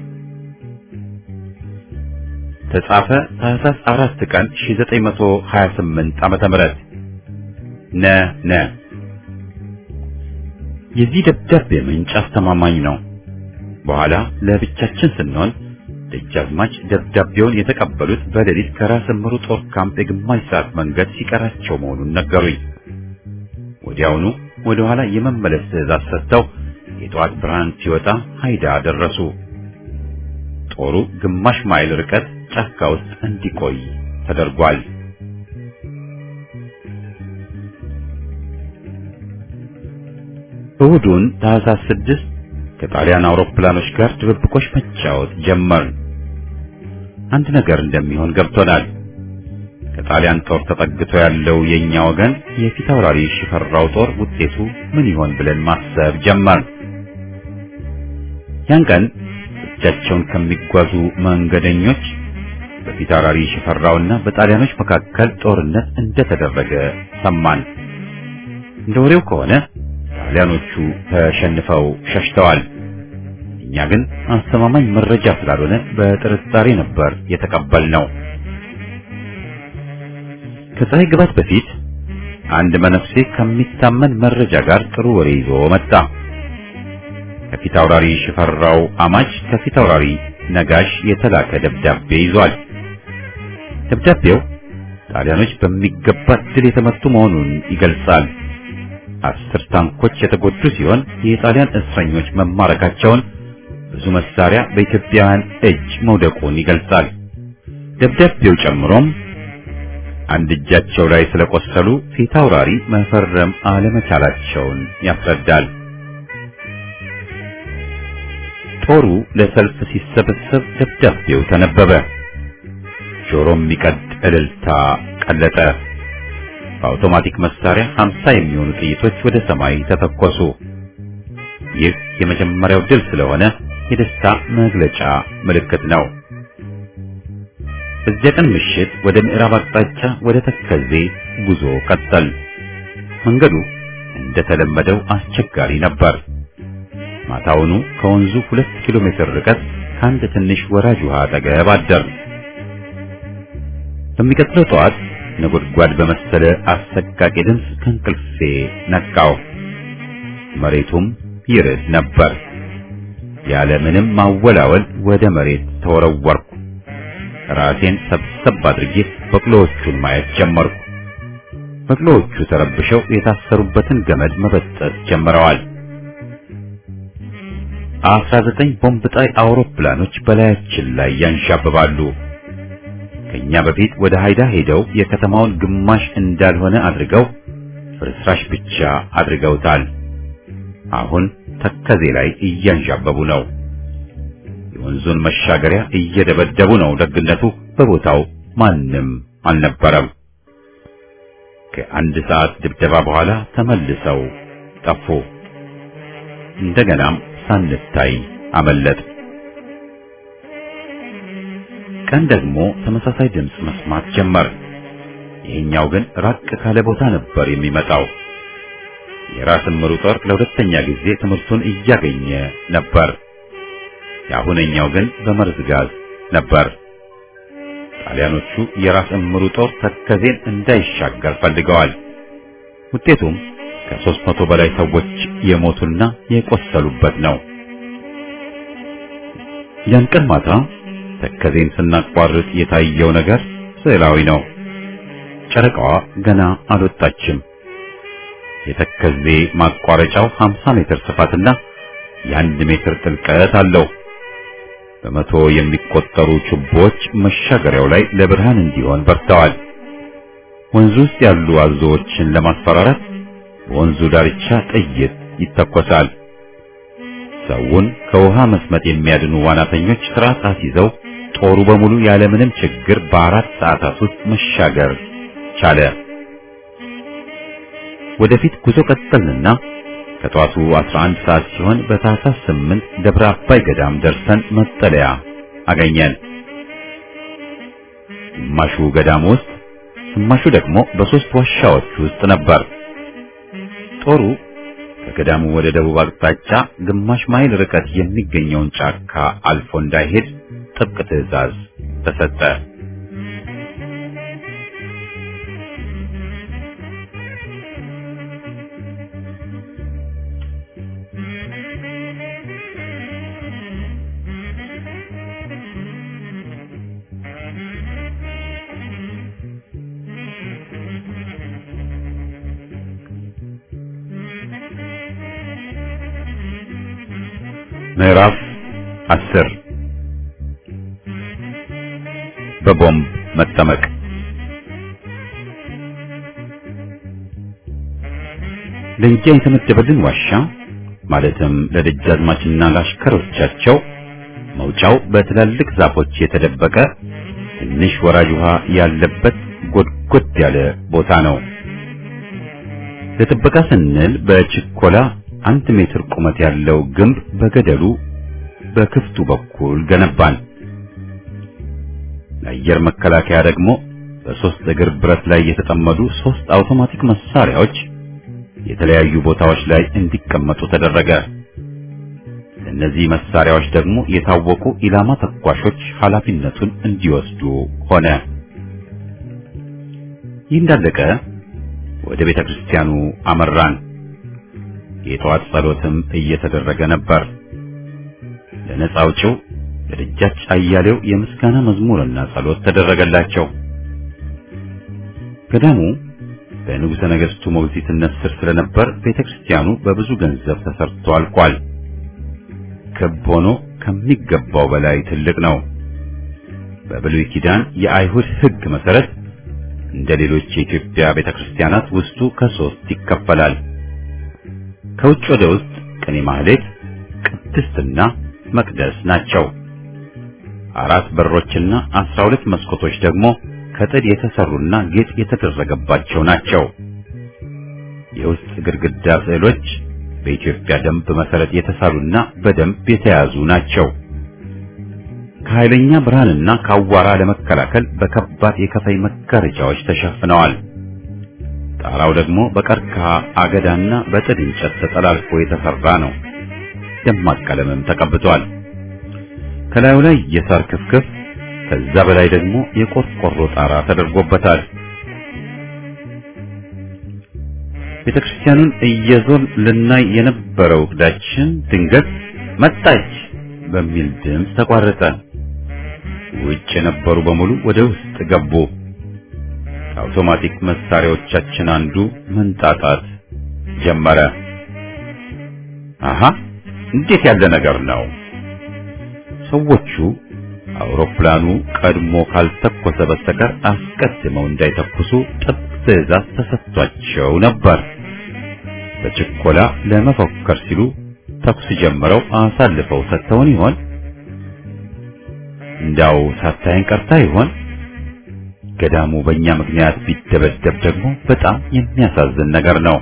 B: ተጻፈ ታህሳስ 4 ቀን 1928 ዓመተ ምህረት ነ የዚህ ደብዳቤ ምንጭ አስተማማኝ ነው። በኋላ ለብቻችን ስንሆን ደጃዝማች ደብዳቤውን የተቀበሉት በሌሊት ከራስ ምሩ ጦር ካምፕ የግማሽ ሰዓት መንገድ ሲቀራቸው መሆኑን ነገሩኝ። ወዲያውኑ ወደ ኋላ የመመለስ ትዕዛዝ ሰጥተው የጧት ብርሃን ሲወጣ ሃይዳ ደረሱ። ጦሩ ግማሽ ማይል ርቀት ጫካ ውስጥ እንዲቆይ ተደርጓል። እሁዱን ታህሳስ 6 ከጣሊያን አውሮፕላኖች ጋር ድብብቆሽ መጫወት ጀመርን። አንድ ነገር እንደሚሆን ገብቶናል። ከጣሊያን ጦር ተጠግቶ ያለው የኛ ወገን የፊት አውራሪ ሽፈራው ጦር ውጤቱ ምን ይሆን ብለን ማሰብ ጀመርን። ያን ቀን ብቻቸውን ከሚጓዙ መንገደኞች በፊት አውራሪ ሽፈራውና በጣሊያኖች መካከል ጦርነት እንደተደረገ ሰማን። እንደ ወሬው ከሆነ ጣሊያኖቹ ተሸንፈው ሸሽተዋል። እኛ ግን አስተማማኝ መረጃ ስላልሆነ በጥርጣሬ ነበር የተቀበልነው። ከፀሐይ ግባት በፊት አንድ መነኩሴ ከሚታመን መረጃ ጋር ጥሩ ወሬ ይዞ መጣ። ከፊት አውራሪ ሽፈራው አማች ከፊት አውራሪ ነጋሽ የተላከ ደብዳቤ ይዟል። ደብዳቤው ጣሊያኖች በሚገባ ድል የተመቱ መሆኑን ይገልጻል። 10 ታንኮች የተጎዱ ሲሆን የጣሊያን እስረኞች መማረካቸውን፣ ብዙ መሳሪያ በኢትዮጵያውያን እጅ መውደቁን ይገልጻል። ደብዳቤው ጨምሮም አንድ እጃቸው ላይ ስለቆሰሉ ፊት አውራሪ መፈረም አለመቻላቸውን ያስረዳል። ጦሩ ለሰልፍ ሲሰበሰብ ደብዳቤው ተነበበ። ጆሮም የሚቀድ እልልታ ቀለጠ። በአውቶማቲክ መሳሪያ 50 የሚሆኑ ጥይቶች ወደ ሰማይ ተተኮሱ። ይህ የመጀመሪያው ድል ስለሆነ የደስታ መግለጫ ምልክት ነው። በዚያ ቀን ምሽት ወደ ምዕራብ አቅጣጫ ወደ ተከዜ ጉዞ ቀጠል። መንገዱ እንደተለመደው አስቸጋሪ ነበር። ማታውኑ ከወንዙ 2 ኪሎ ሜትር ርቀት ከአንድ ትንሽ ወራጅ ውሃ አጠገብ አደር። በሚቀጥለው ጠዋት ነጎድጓድ በመሰለ አሰቃቂ ድምፅ ከእንቅልፌ ነቃው። መሬቱም ይርድ ነበር። ያለ ምንም ማወላወል ወደ መሬት ተወረወርኩ። ራሴን ሰብሰብ አድርጌ በቅሎዎቹን ማየት ጀመርኩ። በቅሎዎቹ ተረብሸው የታሰሩበትን ገመድ መበጠስ ጀምረዋል። 19 ቦምብ ጣይ አውሮፕላኖች በላያችን ላይ ያንዣብባሉ። ከኛ በፊት ወደ ሃይዳ ሄደው የከተማውን ግማሽ እንዳልሆነ አድርገው ፍርስራሽ ብቻ አድርገውታል። አሁን ተከዜ ላይ እያንዣበቡ ነው። የወንዙን መሻገሪያ እየደበደቡ ነው። ደግነቱ በቦታው ማንም አልነበረም። ከአንድ ሰዓት ድብደባ በኋላ ተመልሰው ጠፉ። እንደገናም ሳንታይ አመለጥ። ቀን ደግሞ ተመሳሳይ ድምፅ መስማት ጀመር። ይሄኛው ግን ራቅ ካለ ቦታ ነበር የሚመጣው። የራስ ምሩ ጦር ለሁለተኛ ጊዜ ትምህርቱን እያገኘ ነበር። ያሁነኛው ግን በመርዝ ጋዝ ነበር። ጣሊያኖቹ የራስ ምሩ ጦር ተከዜን እንዳይሻገር ፈልገዋል። ውጤቱም ከ300 በላይ ሰዎች የሞቱና የቆሰሉበት ነው። ያን ቀን ማታ ተከዜን ስናቋርጥ የታየው ነገር ስዕላዊ ነው። ጨረቃዋ ገና አልወጣችም። የተከዜ ማቋረጫው 50 ሜትር ስፋትና የ1 ሜትር ጥልቀት አለው። በመቶ የሚቆጠሩ ችቦዎች መሻገሪያው ላይ ለብርሃን እንዲሆን በርተዋል። ወንዙ ውስጥ ያሉ አዞዎችን ለማስፈራራት በወንዙ ዳርቻ ጥይት ይተኮሳል። ሰውን ከውሃ መስመጥ የሚያድኑ ዋናተኞች ስርዓት አስይዘው ጦሩ በሙሉ ያለምንም ችግር በ4 ሰዓታት ውስጥ መሻገር ቻለ። ወደፊት ጉዞ ቀጠልንና ከጧቱ 11 ሰዓት ሲሆን በታህሳስ 8 ደብረ አባይ ገዳም ደርሰን መጠለያ አገኘን። ግማሹ ገዳም ውስጥ፣ ግማሹ ደግሞ በ3 ዋሻዎች ውስጥ ነበር። ጦሩ ከገዳሙ ወደ ደቡብ አቅጣጫ ግማሽ ማይል ርቀት የሚገኘውን ጫካ አልፎ እንዳይሄድ ጥብቅ ትዕዛዝ ተሰጠ። ምዕራፍ 10 በቦምብ መጠመቅ። ለእኛ የተመደበልን ዋሻ ማለትም ለደጃዝማችና ለአሽከሮቻቸው መውጫው በትላልቅ ዛፎች የተደበቀ ትንሽ ወራጅ ውሃ ያለበት ጎድጎድ ያለ ቦታ ነው። ለጥበቃ ስንል በችኮላ 1 ሜትር ቁመት ያለው ግንብ በገደሉ በክፍቱ በኩል ገነባን። ለአየር መከላከያ ደግሞ በ3 እግር ብረት ላይ የተጠመዱ 3 አውቶማቲክ መሳሪያዎች የተለያዩ ቦታዎች ላይ እንዲቀመጡ ተደረገ። እነዚህ መሳሪያዎች ደግሞ የታወቁ ኢላማ ተኳሾች ኃላፊነቱን እንዲወስዱ ሆነ። ይህ እንዳለቀ ወደ ቤተክርስቲያኑ አመራን። የጠዋት ጸሎትም እየተደረገ ነበር። ለነጻ አውጪው ለደጃች አያሌው የምስጋና መዝሙርና ጸሎት ተደረገላቸው። ገዳሙ በንጉሠ ነገሥቱ ሞግዚትነት ስር ስለነበር ቤተክርስቲያኑ በብዙ ገንዘብ ተሰርቶ አልቋል። ክብ ሆኖ ከሚገባው በላይ ትልቅ ነው። በብሉይ ኪዳን የአይሁድ ሕግ መሰረት እንደ ሌሎች የኢትዮጵያ ቤተክርስቲያናት ውስጡ ከ3 ይከፈላል። ከውጭ ወደ ውስጥ ቅኔ ማህሌት፣ ቅድስትና መቅደስ ናቸው። 4 በሮችና 12 መስኮቶች ደግሞ ከጥድ የተሰሩና ጌጥ የተደረገባቸው ናቸው። የውስጥ ግድግዳ ስዕሎች በኢትዮጵያ ደንብ መሰረት የተሳሉና በደንብ የተያዙ ናቸው። ከኃይለኛ ብርሃንና ከአዋራ ለመከላከል በከባድ የከፈይ መጋረጃዎች ተሸፍነዋል። ጣራው ደግሞ በቀርከሃ አገዳና በጥድ እንጨት ተጠላልፎ የተሰራ ነው። ደማቅ ቀለምም ተቀብቷል። ከላዩ ላይ የሳር ክፍክፍ፣ ከዛ በላይ ደግሞ የቆርቆሮ ጣራ ተደርጎበታል። ቤተክርስቲያኑን እየዞርን ልናይ የነበረው ዕቅዳችን ድንገት መጣች በሚል ድምፅ ተቋረጠ። ውጭ የነበሩ በሙሉ ወደ ውስጥ ገቡ። ከአውቶማቲክ መሳሪያዎቻችን አንዱ መንጣጣት ጀመረ። አሃ እንዴት ያለ ነገር ነው! ሰዎቹ አውሮፕላኑ ቀድሞ ካልተኮሰ በስተቀር አስቀድመው እንዳይተኩሱ ጥብቅ ትዕዛዝ ተሰጥቷቸው ነበር። በችኮላ ለመፎከር ሲሉ ተኩስ ጀምረው አሳልፈው ሰጥተውን ይሆን? እንዳው ሳታየን ቀርታ ይሆን? ገዳሙ በእኛ ምክንያት ቢደበደብ ደግሞ በጣም የሚያሳዝን ነገር ነው።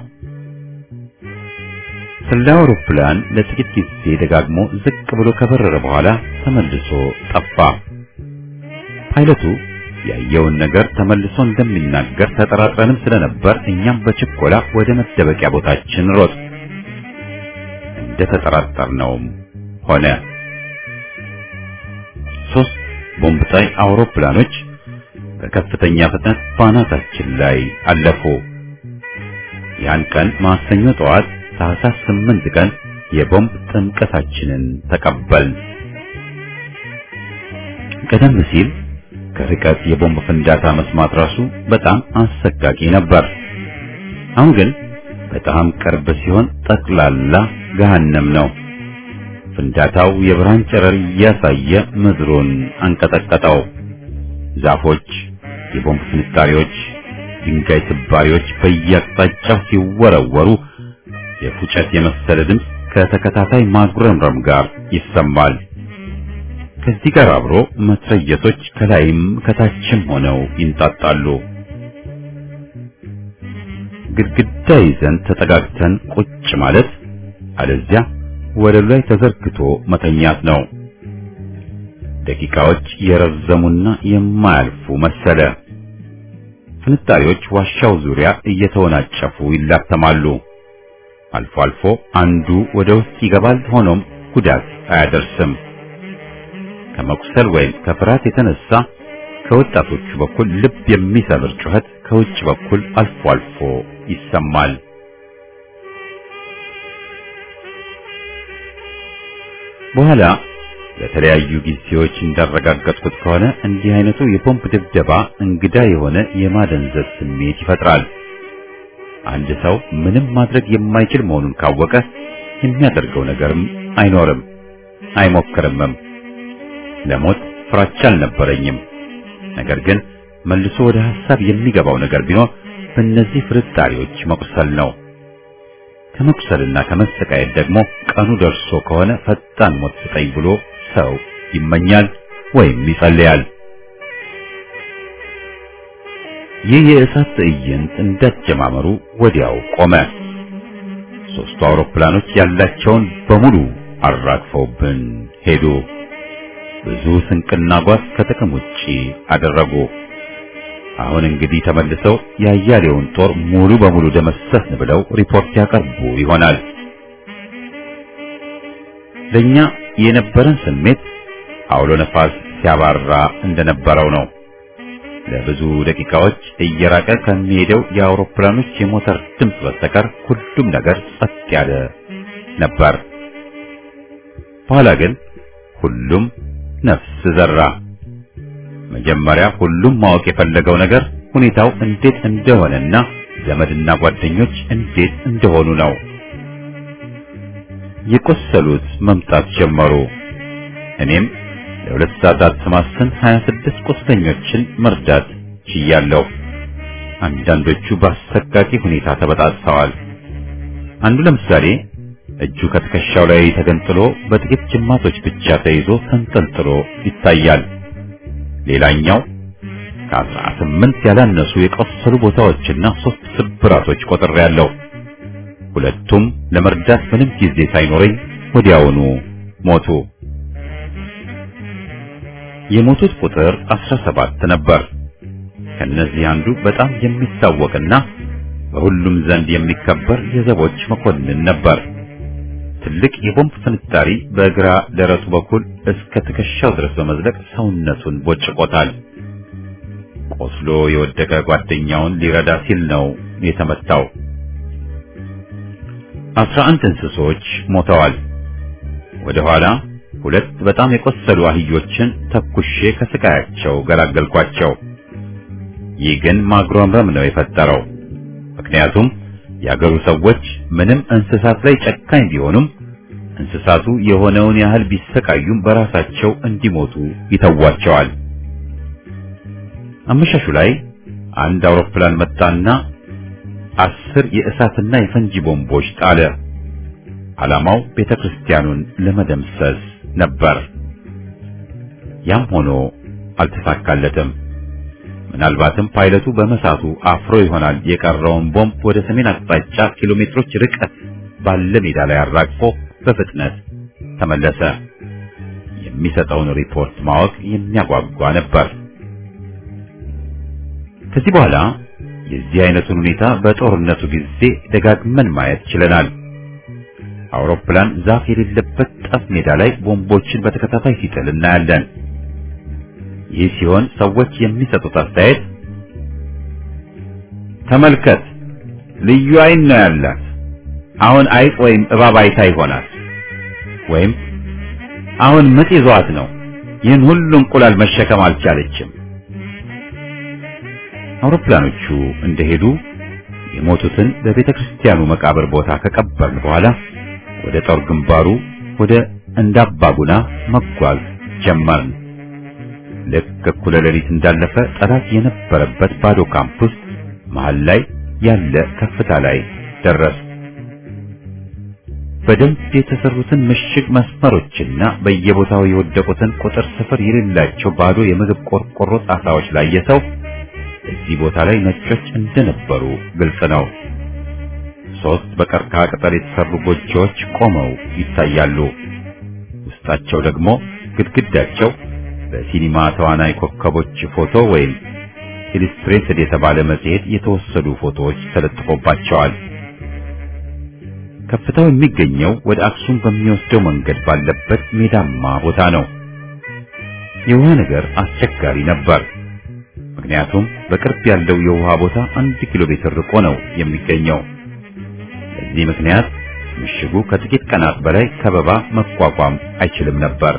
B: ሰላዩ አውሮፕላን ለጥቂት ጊዜ ደጋግሞ ዝቅ ብሎ ከበረረ በኋላ ተመልሶ ጠፋ። ፓይለቱ ያየውን ነገር ተመልሶ እንደሚናገር ተጠራጥረንም ስለነበር እኛም በችኮላ ወደ መደበቂያ ቦታችን ሮጥ። እንደተጠራጠርነውም ሆነ። 3 ቦምብ ጣይ አውሮፕላኖች በከፍተኛ ፍጥነት ባናታችን ላይ አለፉ። ያን ቀን ማክሰኞ ጠዋት ታህሳስ 8 ቀን የቦምብ ጥምቀታችንን ተቀበልን። ቀደም ሲል ከርቀት የቦምብ ፍንዳታ መስማት ራሱ በጣም አሰቃቂ ነበር። አሁን ግን በጣም ቅርብ ሲሆን ጠቅላላ ገሃነም ነው። ፍንዳታው የብርሃን ጨረር እያሳየ ምድሩን አንቀጠቀጠው። ዛፎች፣ የቦምብ ፍንጣሪዎች፣ ድንጋይ ስባሪዎች በየአቅጣጫው ሲወረወሩ የፉጨት የመሰለ ድምፅ ከተከታታይ ማጉረምረም ጋር ይሰማል። ከዚህ ጋር አብሮ መትረየሶች ከላይም ከታችም ሆነው ይንጣጣሉ። ግድግዳ ይዘን ተጠጋግተን ቁጭ ማለት አለዚያ ወለሉ ላይ ተዘርግቶ መተኛት ነው። ደቂቃዎች የረዘሙና የማያልፉ መሰለ። ፍንጣሪዎች ዋሻው ዙሪያ እየተወናጨፉ ይላተማሉ። አልፎ አልፎ አንዱ ወደ ውስጥ ይገባል። ሆኖም ጉዳት አያደርስም። ከመቁሰል ወይም ከፍርሃት የተነሳ ከወጣቶቹ በኩል ልብ የሚሰብር ጩኸት ከውጭ በኩል አልፎ አልፎ ይሰማል። በኋላ በተለያዩ ጊዜዎች እንዳረጋገጥኩት ከሆነ እንዲህ አይነቱ የቦምብ ድብደባ እንግዳ የሆነ የማደንዘዝ ስሜት ይፈጥራል። አንድ ሰው ምንም ማድረግ የማይችል መሆኑን ካወቀ የሚያደርገው ነገርም አይኖርም፣ አይሞክርምም። ለሞት ፍራቻ አልነበረኝም። ነገር ግን መልሶ ወደ ሐሳብ የሚገባው ነገር ቢኖር በእነዚህ ፍርጣሪዎች መቁሰል ነው። ከመቁሰልና ከመሰቃየት ደግሞ ቀኑ ደርሶ ከሆነ ፈጣን ሞት ስጠኝ ብሎ ሰው ይመኛል ወይም ይጸልያል። ይህ የእሳት ትዕይንት እንዳጀማመሩ ወዲያው ቆመ። 3 አውሮፕላኖች ያላቸውን በሙሉ አራግፈውብን ሄዱ። ብዙ ስንቅና ጓዝ ከጥቅም ውጪ አደረጉ። አሁን እንግዲህ ተመልሰው ያያሌውን ጦር ሙሉ በሙሉ ደመሰስን ብለው ሪፖርት ያቀርቡ ይሆናል። ለኛ የነበረን ስሜት አውሎ ነፋስ ሲያባራ እንደነበረው ነው። ለብዙ ደቂቃዎች እየራቀ ከሚሄደው የአውሮፕላኖች የሞተር ድምፅ በስተቀር ሁሉም ነገር ጸጥ ያለ ነበር። በኋላ ግን ሁሉም ነፍስ ዘራ። መጀመሪያ ሁሉም ማወቅ የፈለገው ነገር ሁኔታው እንዴት እንደሆነና ዘመድና ጓደኞች እንዴት እንደሆኑ ነው። የቆሰሉት መምጣት ጀመሩ። እኔም ለ2 ሰዓታት ስማስን 26 ቁስለኞችን መርዳት ችያለሁ። አንዳንዶቹ በአሰቃቂ ሁኔታ ተበጣጥሰዋል። አንዱ ለምሳሌ እጁ ከትከሻው ላይ ተገንጥሎ በጥቂት ጅማቶች ብቻ ተይዞ ተንጠልጥሎ ይታያል። ሌላኛው ከ18 ያላነሱ የቆሰሉ ቦታዎችና 3 ስብራቶች ቆጥሬያለሁ። ሁለቱም ለመርዳት ምንም ጊዜ ሳይኖረኝ ወዲያውኑ ሞቱ። የሞቱት ቁጥር 17 ነበር። ከነዚህ አንዱ በጣም የሚታወቅና በሁሉም ዘንድ የሚከበር የዘቦች መኮንን ነበር። ትልቅ የቦምብ ፍንጣሪ በግራ ደረቱ በኩል እስከ ትከሻው ድረስ በመዝለቅ ሰውነቱን ቦጭቆታል። ቆስሎ የወደቀ ጓደኛውን ሊረዳ ሲል ነው የተመታው። 11 እንስሶች ሞተዋል። ወደ ኋላ 2 በጣም የቆሰሉ አህዮችን ተኩሼ ከስቃያቸው ገላገልኳቸው። ይህ ግን ማጉረምረም ነው የፈጠረው። ምክንያቱም የአገሩ ሰዎች ምንም እንስሳት ላይ ጨካኝ ቢሆኑም እንስሳቱ የሆነውን ያህል ቢሰቃዩም በራሳቸው እንዲሞቱ ይተዋቸዋል። አመሻሹ ላይ አንድ አውሮፕላን መጣና 10 የእሳትና የፈንጂ ቦምቦች ጣለ። ዓላማው ቤተክርስቲያኑን ለመደምሰስ ነበር። ያም ሆኖ አልተሳካለትም። ምናልባትም ፓይለቱ በመሳቱ አፍሮ ይሆናል የቀረውን ቦምብ ወደ ሰሜን አቅጣጫ ኪሎሜትሮች ርቀት ባለ ሜዳ ላይ አራግፎ በፍጥነት ተመለሰ። የሚሰጠውን ሪፖርት ማወቅ የሚያጓጓ ነበር። ከዚህ በኋላ የዚህ አይነቱን ሁኔታ በጦርነቱ ጊዜ ደጋግመን ማየት ችለናል። አውሮፕላን ዛፍ የሌለበት ጠፍ ሜዳ ላይ ቦምቦችን በተከታታይ ሲጥል እናያለን። ይህ ሲሆን ሰዎች የሚሰጡት አስተያየት ተመልከት፣ ልዩ አይን ነው ያላት፣ አሁን አይጥ ወይም እባብ አይታ ይሆናል፣ ወይም አሁን ምጥ ይዟት ነው፣ ይህን ሁሉ እንቁላል መሸከም አልቻለችም። አውሮፕላኖቹ እንደሄዱ የሞቱትን በቤተክርስቲያኑ መቃብር ቦታ ከቀበርን በኋላ ወደ ጦር ግንባሩ ወደ እንዳባጉና መጓዝ ጀመርን። ልክ እኩለ ሌሊት እንዳለፈ ጠላት የነበረበት ባዶ ካምፕ ውስጥ መሃል ላይ ያለ ከፍታ ላይ ደረስ። በደንብ የተሰሩትን ምሽግ መስመሮችና በየቦታው የወደቁትን ቁጥር ስፍር የሌላቸው ባዶ የምግብ ቆርቆሮ ጣሳዎች ላይ የሰው እዚህ ቦታ ላይ ነጮች እንደነበሩ ግልጽ ነው። 3 በቀርከሃ ቅጠል የተሰሩ ጎጆዎች ቆመው ይታያሉ። ውስጣቸው ደግሞ ግድግዳቸው በሲኒማ ተዋናይ ኮከቦች ፎቶ ወይም ኢሉስትሬትድ የተባለ መጽሔት የተወሰዱ ፎቶዎች ተለጥፎባቸዋል። ከፍታው የሚገኘው ወደ አክሱም በሚወስደው መንገድ ባለበት ሜዳማ ቦታ ነው። የውሃ ነገር አስቸጋሪ ነበር። ምክንያቱም በቅርብ ያለው የውሃ ቦታ 1 ኪሎ ሜትር ርቆ ነው የሚገኘው። በዚህ ምክንያት ምሽጉ ከጥቂት ቀናት በላይ ከበባ መቋቋም አይችልም ነበር።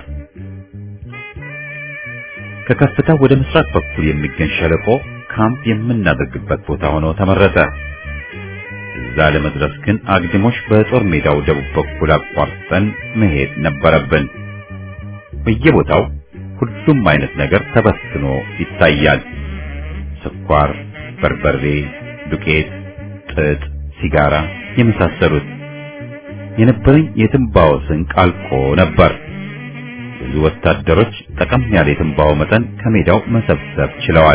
B: ከከፍታው ወደ ምስራቅ በኩል የሚገኝ ሸለቆ ካምፕ የምናደርግበት ቦታ ሆኖ ተመረጠ። እዛ ለመድረስ ግን አግድሞሽ በጦር ሜዳው ደቡብ በኩል አቋርጠን መሄድ ነበረብን። በየቦታው ሁሉም አይነት ነገር ተበትኖ ይታያል። ስኳር፣ በርበሬ፣ ዱቄት፣ ጥጥ፣ ሲጋራ የመሳሰሉት። የነበረኝ የትንባው ስንቅ አልቆ ነበር። ብዙ ወታደሮች ጠቀም ያለ የትንባው መጠን ከሜዳው መሰብሰብ ችለዋል።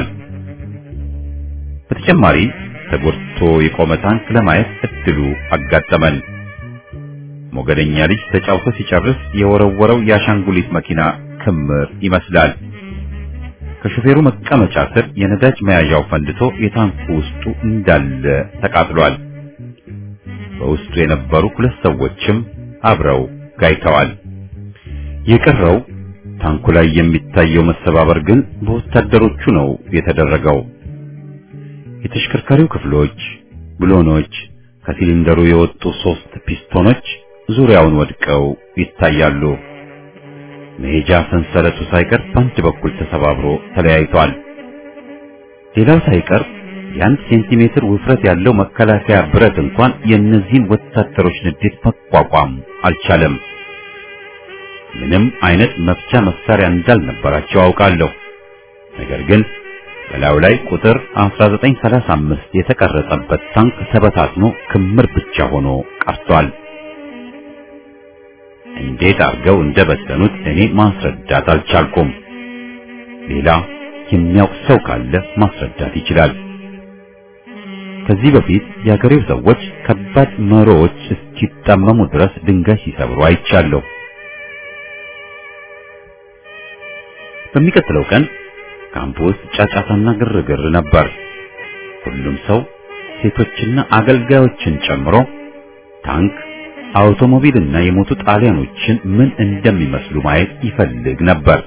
B: በተጨማሪ ተጎድቶ የቆመ ታንክ ለማየት እድሉ አጋጠመን። ሞገደኛ ልጅ ተጫውቶ ሲጨርስ የወረወረው የአሻንጉሊት መኪና ክምር ይመስላል። ከሾፌሩ መቀመጫ ስር የነዳጅ መያዣው ፈንድቶ የታንኩ ውስጡ እንዳለ ተቃጥሏል። በውስጡ የነበሩ 2 ሰዎችም አብረው ጋይተዋል። የቀረው ታንኩ ላይ የሚታየው መሰባበር ግን በወታደሮቹ ነው የተደረገው። የተሽከርካሪው ክፍሎች፣ ብሎኖች፣ ከሲሊንደሩ የወጡ 3 ፒስቶኖች ዙሪያውን ወድቀው ይታያሉ። መሄጃ ሰንሰለቱ ሳይቀር በአንድ በኩል ተሰባብሮ ተለያይቷል። ሌላው ሳይቀር የ1 ሴንቲሜትር ውፍረት ያለው መከላከያ ብረት እንኳን የእነዚህን ወታደሮች ንዴት መቋቋም አልቻለም። ምንም አይነት መፍቻ መሳሪያ እንዳልነበራቸው አውቃለሁ። ነገር ግን በላዩ ላይ ቁጥር 1935 የተቀረጸበት ታንክ ተበታትኖ ክምር ብቻ ሆኖ ቀርቷል። እንዴት አድርገው እንደበተኑት እኔ ማስረዳት አልቻልኩም። ሌላ የሚያውቅ ሰው ካለ ማስረዳት ይችላል። ከዚህ በፊት የአገሬው ሰዎች ከባድ መሮዎች እስኪጣመሙ ድረስ ድንጋይ ሲሰብሩ አይቻለሁ። በሚቀጥለው ቀን ካምፕ ውስጥ ጫጫታና ግርግር ነበር። ሁሉም ሰው ሴቶችና አገልጋዮችን ጨምሮ ታንክ፣ አውቶሞቢልና የሞቱ ጣሊያኖችን ምን እንደሚመስሉ ማየት ይፈልግ ነበር።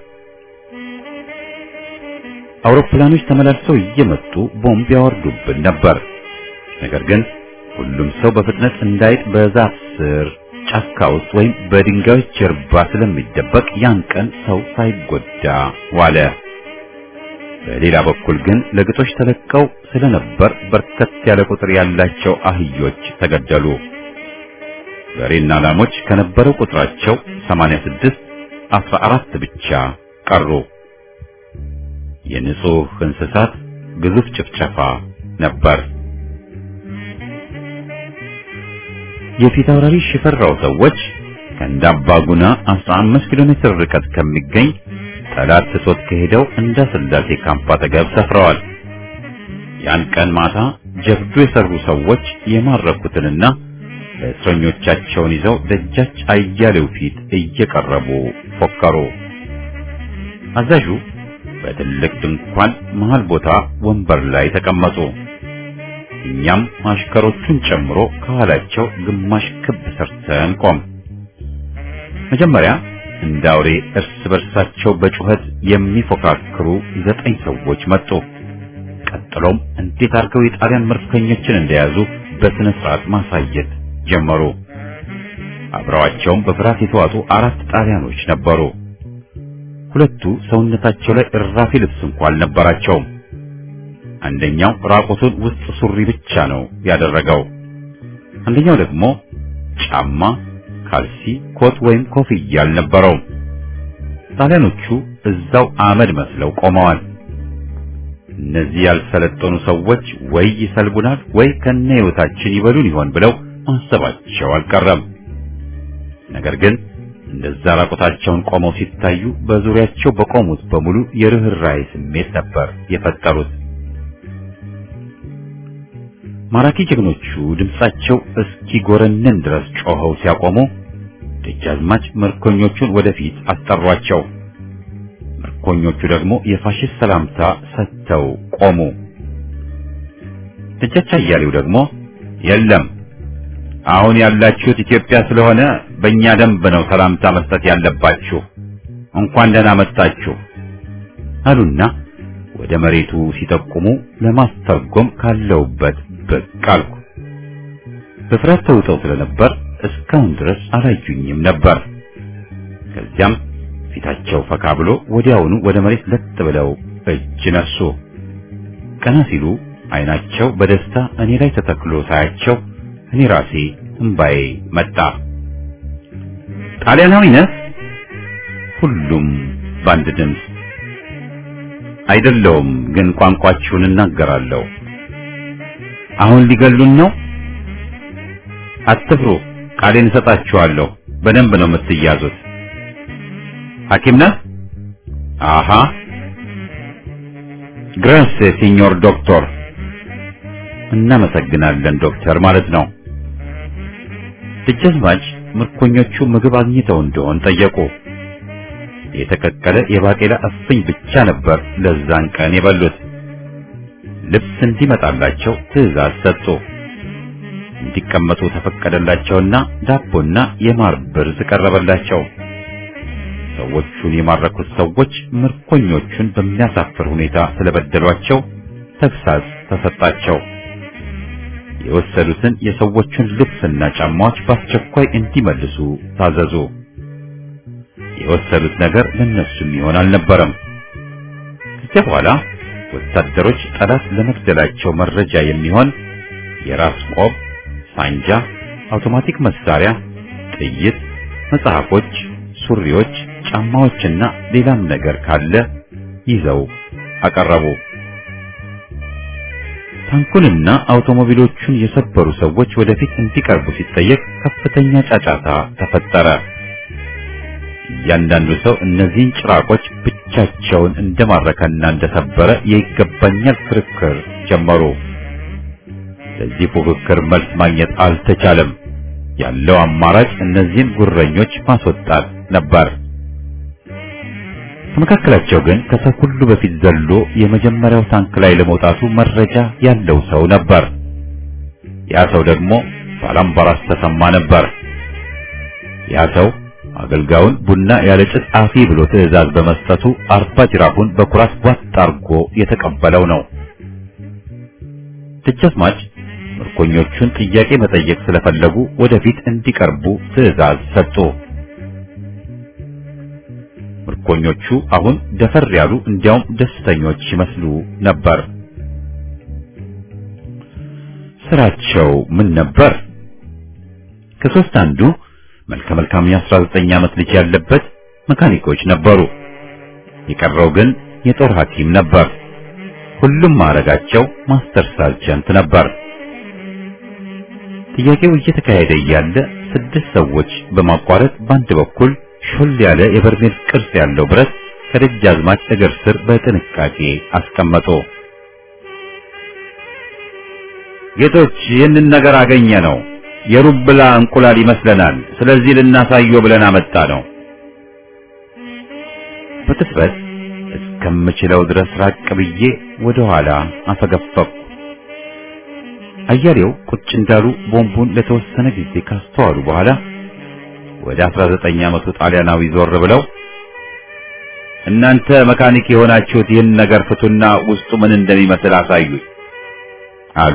B: አውሮፕላኖች ተመላልሰው እየመጡ ቦምብ ያወርዱብን ነበር። ነገር ግን ሁሉም ሰው በፍጥነት እንዳይጥ በዛፍ ስር፣ ጫካ ውስጥ ወይም በድንጋዮች ጀርባ ስለሚደበቅ ያን ቀን ሰው ሳይጎዳ ዋለ። በሌላ በኩል ግን ለግጦሽ ተለቀው ስለነበር በርከት ያለ ቁጥር ያላቸው አህዮች ተገደሉ። በሬና ላሞች ከነበረው ቁጥራቸው 86 14 ብቻ ቀሩ። የንጹህ እንስሳት ግዙፍ ጭፍጨፋ ነበር። የፊታውራሪ ሽፈራው ሰዎች ከእንዳባጉና 15 ኪሎ ሜትር ርቀት ከሚገኝ ጠላት ትቶት ከሄደው እንደ ስላሴ ካምፕ አጠገብ ሰፍረዋል። ያን ቀን ማታ ጀብዱ የሰሩ ሰዎች የማረኩትንና እስረኞቻቸውን ይዘው ደጃች አያሌው ፊት እየቀረቡ ፎከሩ። አዛዡ በትልቅ ድንኳን መሃል ቦታ ወንበር ላይ ተቀመጡ። እኛም አሽከሮቹን ጨምሮ ከኋላቸው ግማሽ ክብ ሰርተን ቆም። መጀመሪያ እንዳውሬ እርስ በርሳቸው በጩኸት የሚፎካክሩ 9 ሰዎች መጡ። ቀጥሎም እንዴት አድርገው የጣሊያን ምርኮኞችን እንደያዙ በስነ ስርዓት ማሳየት ጀመሩ። አብረዋቸውም በፍርሃት የተዋጡ 4 ጣሊያኖች ነበሩ። ሁለቱ ሰውነታቸው ላይ እራፊ ልብስ እንኳን አልነበራቸውም። አንደኛው ራቁቱን ውስጥ ሱሪ ብቻ ነው ያደረገው። አንደኛው ደግሞ ጫማ፣ ካልሲ፣ ኮት ወይም ኮፍያ አልነበረውም። ጣሊያኖቹ እዛው አመድ መስለው ቆመዋል። እነዚህ ያልሰለጠኑ ሰዎች ወይ ይሰልቡናል ወይ ከነህይወታችን ይበሉን ይሆን ብለው ማሰባቸው አልቀረም። ነገር ግን እንደዛ ራቁታቸውን ቆመው ሲታዩ በዙሪያቸው በቆሙት በሙሉ የርህራሄ ስሜት ነበር የፈጠሩት። ማራኪ ጀግኖቹ ድምጻቸው እስኪጎረንን ድረስ ጮኸው ሲያቆሙ ደጃዝማች ምርኮኞቹን ወደፊት አስጠሯቸው። ምርኮኞቹ ደግሞ የፋሽስት ሰላምታ ሰጥተው ቆሙ። ደጃች አያሌው ደግሞ የለም፣ አሁን ያላችሁት ኢትዮጵያ ስለሆነ በእኛ ደንብ ነው ሰላምታ መስጠት ያለባችሁ፣ እንኳን ደህና መጣችሁ አሉና ወደ መሬቱ ሲጠቁሙ ለማስተርጎም ካለውበት ብቅ አልኩ። በፍርሃት ተውጠው ስለነበር እስካሁን ድረስ አላዩኝም ነበር። ከዚያም ፊታቸው ፈካ ብሎ ወዲያውኑ ወደ መሬት ለጥ ብለው እጅ ነሱ። ቀና ሲሉ አይናቸው በደስታ እኔ ላይ ተተክሎ ሳያቸው እኔ ራሴ እንባዬ መጣ። ጣሊያናዊ ነህ? ሁሉም በአንድ ድምፅ አይደለውም፣ ግን ቋንቋችሁን እናገራለሁ። አሁን ሊገሉን ነው? አትፍሩ፣ ቃሌን እሰጣችኋለሁ። በደንብ ነው የምትያዙት። ሐኪም ነህ? አሃ። ግራስ ሲኞር ዶክተር። እናመሰግናለን ዶክተር ማለት ነው። ደጃዝማች ምርኮኞቹ ምግብ አግኝተው እንደሆን ጠየቁ። የተቀቀለ የባቄላ እፍኝ ብቻ ነበር ለዛን ቀን የበሉት። ልብስ እንዲመጣላቸው ትዕዛዝ ሰጡ። እንዲቀመጡ ተፈቀደላቸውና ዳቦና የማር ብርዝ ቀረበላቸው። ሰዎቹን የማረኩት ሰዎች ምርኮኞቹን በሚያሳፍር ሁኔታ ስለበደሏቸው ተግሳጽ ተሰጣቸው። የወሰዱትን የሰዎቹን ልብስና ጫማዎች በአስቸኳይ እንዲመልሱ ታዘዙ። የወሰዱት ነገር ለነሱም ይሆን አልነበረም። ከዚያ በኋላ ወታደሮች ጠላት ለመግደላቸው መረጃ የሚሆን የራስ ቆብ፣ ሳንጃ፣ አውቶማቲክ መሳሪያ፣ ጥይት፣ መጽሐፎች፣ ሱሪዎች፣ ጫማዎችና ሌላም ነገር ካለ ይዘው አቀረቡ። ታንኩንና አውቶሞቢሎቹን የሰበሩ ሰዎች ወደፊት እንዲቀርቡ ሲጠየቅ ከፍተኛ ጫጫታ ተፈጠረ። እያንዳንዱ ሰው እነዚህን ጭራቆች ብቻቸውን እንደማረከና እንደሰበረ የይገባኛል ክርክር ጀመሩ። ለዚህ ፉክክር መልስ ማግኘት አልተቻለም። ያለው አማራጭ እነዚህን ጉረኞች ማስወጣት ነበር። ከመካከላቸው ግን ከሰው ሁሉ በፊት ዘሎ የመጀመሪያው ታንክ ላይ ለመውጣቱ መረጃ ያለው ሰው ነበር። ያ ሰው ደግሞ ባላምባራስ ተሰማ ነበር። ያ ሰው አገልጋዩን ቡና ያለ ጭስ አፊ ብሎ ትዕዛዝ በመስጠቱ 40 ጅራፉን በኩራት ዋጥ አርጎ የተቀበለው ነው። ደጃዝማች ምርኮኞቹን ጥያቄ መጠየቅ ስለፈለጉ ወደፊት እንዲቀርቡ ትዕዛዝ ሰጡ። ምርኮኞቹ አሁን ደፈር ያሉ እንዲያውም ደስተኞች ይመስሉ ነበር። ስራቸው ምን ነበር? ከሶስት አንዱ መልከ መልካም የ19 ዓመት ልጅ ያለበት መካኒኮች ነበሩ። የቀረው ግን የጦር ሐኪም ነበር። ሁሉም ማዕረጋቸው ማስተር ሳርጀንት ነበር። ጥያቄው እየተካሄደ እያለ 6 ሰዎች በማቋረጥ በአንድ በኩል ሾል ያለ የበርሜል ቅርጽ ያለው ብረት ከደጃዝማች እግር ስር በጥንቃቄ አስቀመጡ። ጌቶች ይህንን ነገር አገኘ ነው። የሩብላ እንቁላል ይመስለናል። ስለዚህ ልናሳየው ብለን አመጣ ነው። በትፍረት እስከምችለው ድረስ ራቅ ብዬ ወደ ኋላ አፈገፈኩ። አያሌው ቁጭ እንዳሉ ቦምቡን ለተወሰነ ጊዜ ካስተዋሉ በኋላ ወደ 19 ዓመቱ ጣሊያናዊ ዞር ብለው እናንተ መካኒክ የሆናችሁት ይህን ነገር ፍቱና ውስጡ ምን እንደሚመስል አሳዩኝ አሉ።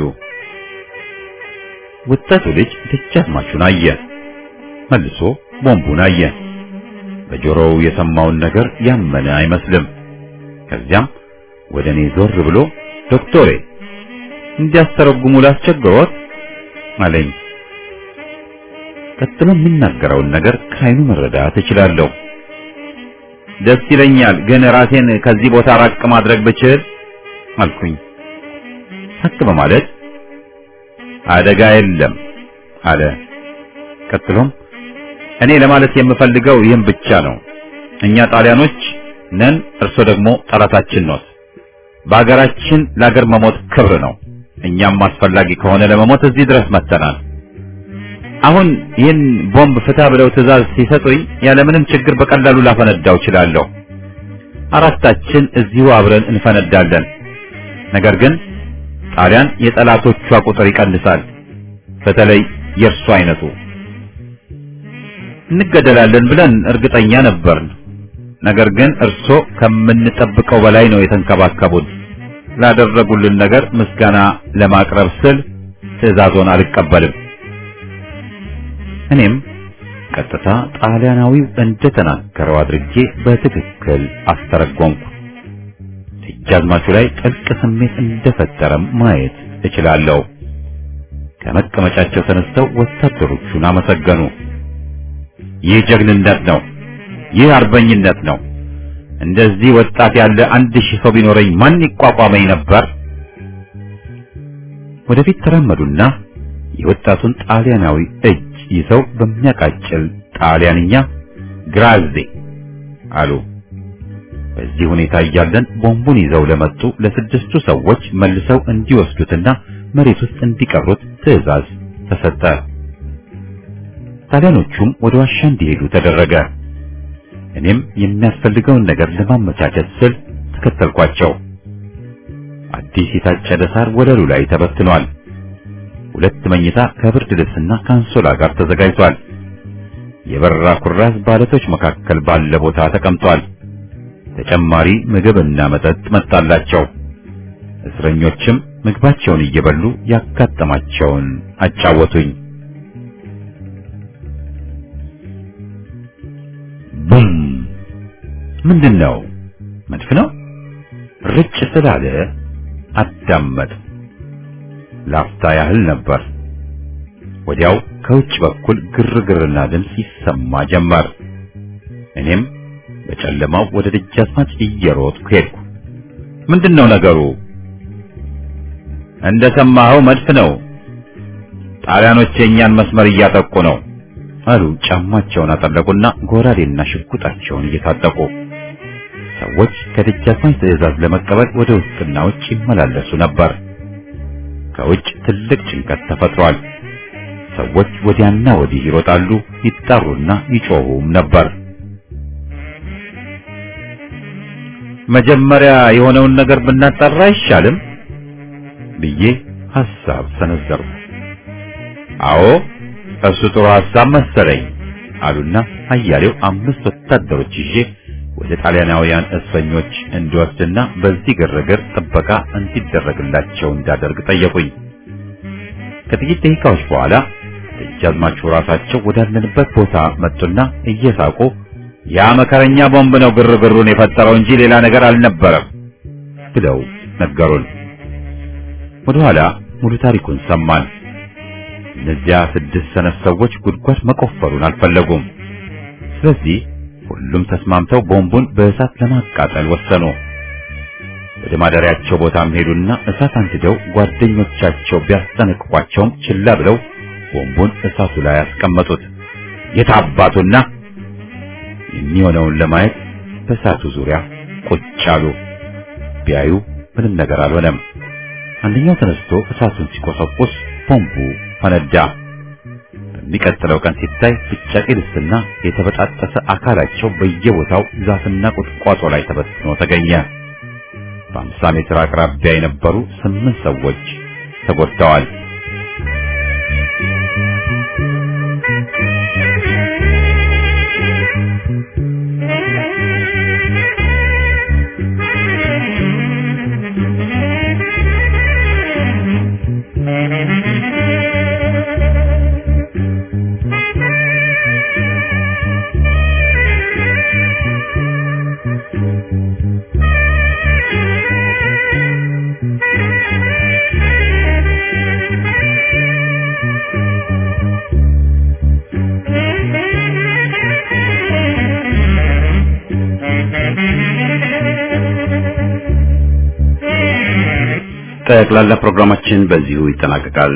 B: ወጣቱ ልጅ ደጃዝማቹን አየ፣ መልሶ ቦምቡን አየ። በጆሮው የሰማውን ነገር ያመነ አይመስልም። ከዚያም ወደ እኔ ዞር ብሎ ዶክተሬ እንዲያስተረጉሙ ላስቸግሮት አለኝ። ቀጥሎ የሚናገረውን ነገር ከዓይኑ መረዳት እችላለሁ። ደስ ይለኛል፣ ግን ራሴን ከዚህ ቦታ ራቅ ማድረግ ብችል አልኩኝ። ሀቅ በማለት አደጋ የለም አለ። ቀጥሎም እኔ ለማለት የምፈልገው ይህን ብቻ ነው። እኛ ጣሊያኖች ነን፣ እርሶ ደግሞ ጠላታችን ነው። በአገራችን ለአገር መሞት ክብር ነው። እኛም አስፈላጊ ከሆነ ለመሞት እዚህ ድረስ መጥተናል። አሁን ይህን ቦምብ ፍታ ብለው ትዕዛዝ ሲሰጡኝ ያለምንም ችግር በቀላሉ ላፈነዳው እችላለሁ። አራታችን እዚሁ አብረን እንፈነዳለን። ነገር ግን ጣሊያን የጠላቶቿ ቁጥር ይቀንሳል፣ በተለይ የእርሱ አይነቱ። እንገደላለን ብለን እርግጠኛ ነበርን። ነገር ግን እርሶ ከምንጠብቀው በላይ ነው የተንከባከቡን። ላደረጉልን ነገር ምስጋና ለማቅረብ ስል ትዕዛዞን አልቀበልም። እኔም ቀጥታ ጣሊያናዊው እንደተናገረው አድርጌ በትክክል አስተረጎምኩ። ደጃዝማቹ ላይ ጥልቅ ስሜት እንደፈጠረም ማየት እችላለሁ። ከመቀመጫቸው ተነስተው ወታደሮቹን አመሰገኑ። ይህ ጀግንነት ነው፣ ይህ አርበኝነት ነው። እንደዚህ ወጣት ያለ 1000 ሰው ቢኖረኝ ማን ይቋቋመኝ ነበር? ወደፊት ተራመዱና የወጣቱን ጣሊያናዊ እጅ ይዘው በሚያቃጭል ጣሊያንኛ ግራዜ አሉ። በዚህ ሁኔታ እያለን ቦምቡን ይዘው ለመጡ ለስድስቱ ሰዎች መልሰው እንዲወስዱትና መሬት ውስጥ እንዲቀሩት ትዕዛዝ ተሰጠ። ጣሊያኖቹም ወደ ዋሻ እንዲሄዱ ተደረገ። እኔም የሚያስፈልገውን ነገር ለማመቻቸት ስል ተከተልኳቸው። አዲስ የታጨደ ሳር ወለሉ ላይ ተበትኗል። 2 መኝታ ከብርድ ልብስና ካንሶላ ጋር ተዘጋጅቷል። የበራ ኩራዝ ባለቶች መካከል ባለ ቦታ ተቀምጧል። ተጨማሪ ምግብና መጠጥ መጣላቸው። እስረኞችም ምግባቸውን እየበሉ ያጋጠማቸውን አጫወቱኝ። ቡም! ምንድነው? መድፍ ነው? ርጭ ስላለ አዳመጥ። ላፍታ ያህል ነበር። ወዲያው ከውጭ በኩል ግርግርና ድምፅ ይሰማ ጀመር። እኔም በጨለማው ወደ ደጃዝማች እየሮጥኩ ሄድኩ። ምንድነው ነገሩ? እንደሰማኸው መድፍ ነው። ጣሊያኖች የኛን መስመር እያጠቁ ነው። አሉ ጫማቸውን አጠለቁና ጎራዴና ሽጉጣቸውን እየታጠቁ። ሰዎች ከደጃዝማች ትዕዛዝ ለመቀበል ወደ ውስጥና ውጭ ይመላለሱ ነበር። ከውጭ ትልቅ ጭንቀት ተፈጥሯል። ሰዎች ወዲያና ወዲህ ይሮጣሉ፣ ይጣሩና ይጮሁም ነበር። መጀመሪያ የሆነውን ነገር ብናጣራ አይሻልም ብዬ ሐሳብ ሰነዘርኩ። አዎ እሱ ጥሩ ሐሳብ መሰለኝ አሉና አያሌው 5 ወታደሮች ይዤ ወደ ጣሊያናውያን እስረኞች እንዲወስድና በዚህ ግርግር ጥበቃ እንዲደረግላቸው እንዳደርግ ጠየቁኝ። ከጥቂት ደቂቃዎች በኋላ ደጃዝማቹ ራሳቸው ወዳለንበት ቦታ መጡና እየሳቁ ያ መከረኛ ቦምብ ነው ግርግሩን የፈጠረው እንጂ ሌላ ነገር አልነበረም ብለው ነገሩን። ወደኋላ ሙሉ ታሪኩን ሰማን። እነዚያ 6 ሰነፍ ሰዎች ጉድጓድ መቆፈሩን አልፈለጉም። ስለዚህ ሁሉም ተስማምተው ቦምቡን በእሳት ለማቃጠል ወሰኑ። ወደ ማደሪያቸው ቦታም ሄዱና እሳት አንድደው ጓደኞቻቸው ቢያስጠነቅቋቸውም ችላ ብለው ቦምቡን እሳቱ ላይ አስቀመጡት። የታባቱና የሚሆነውን ለማየት በእሳቱ ዙሪያ ቁጭ አሉ። ቢያዩ ምንም ነገር አልሆነም። አንደኛው ተነስቶ እሳቱን ሲቆሰቁስ ቦምቡ ፈነዳ። በሚቀጥለው ቀን ሲታይ ብጫቂ ልብስና የተበጣጠሰ አካላቸው በየቦታው ዛፍና ቁጥቋጦ ላይ ተበትኖ ተገኘ። በ50 ሜትር አቅራቢያ የነበሩ 8 ሰዎች ተጎድተዋል። ጠቅላላ ፕሮግራማችን በዚሁ ይጠናቀቃል።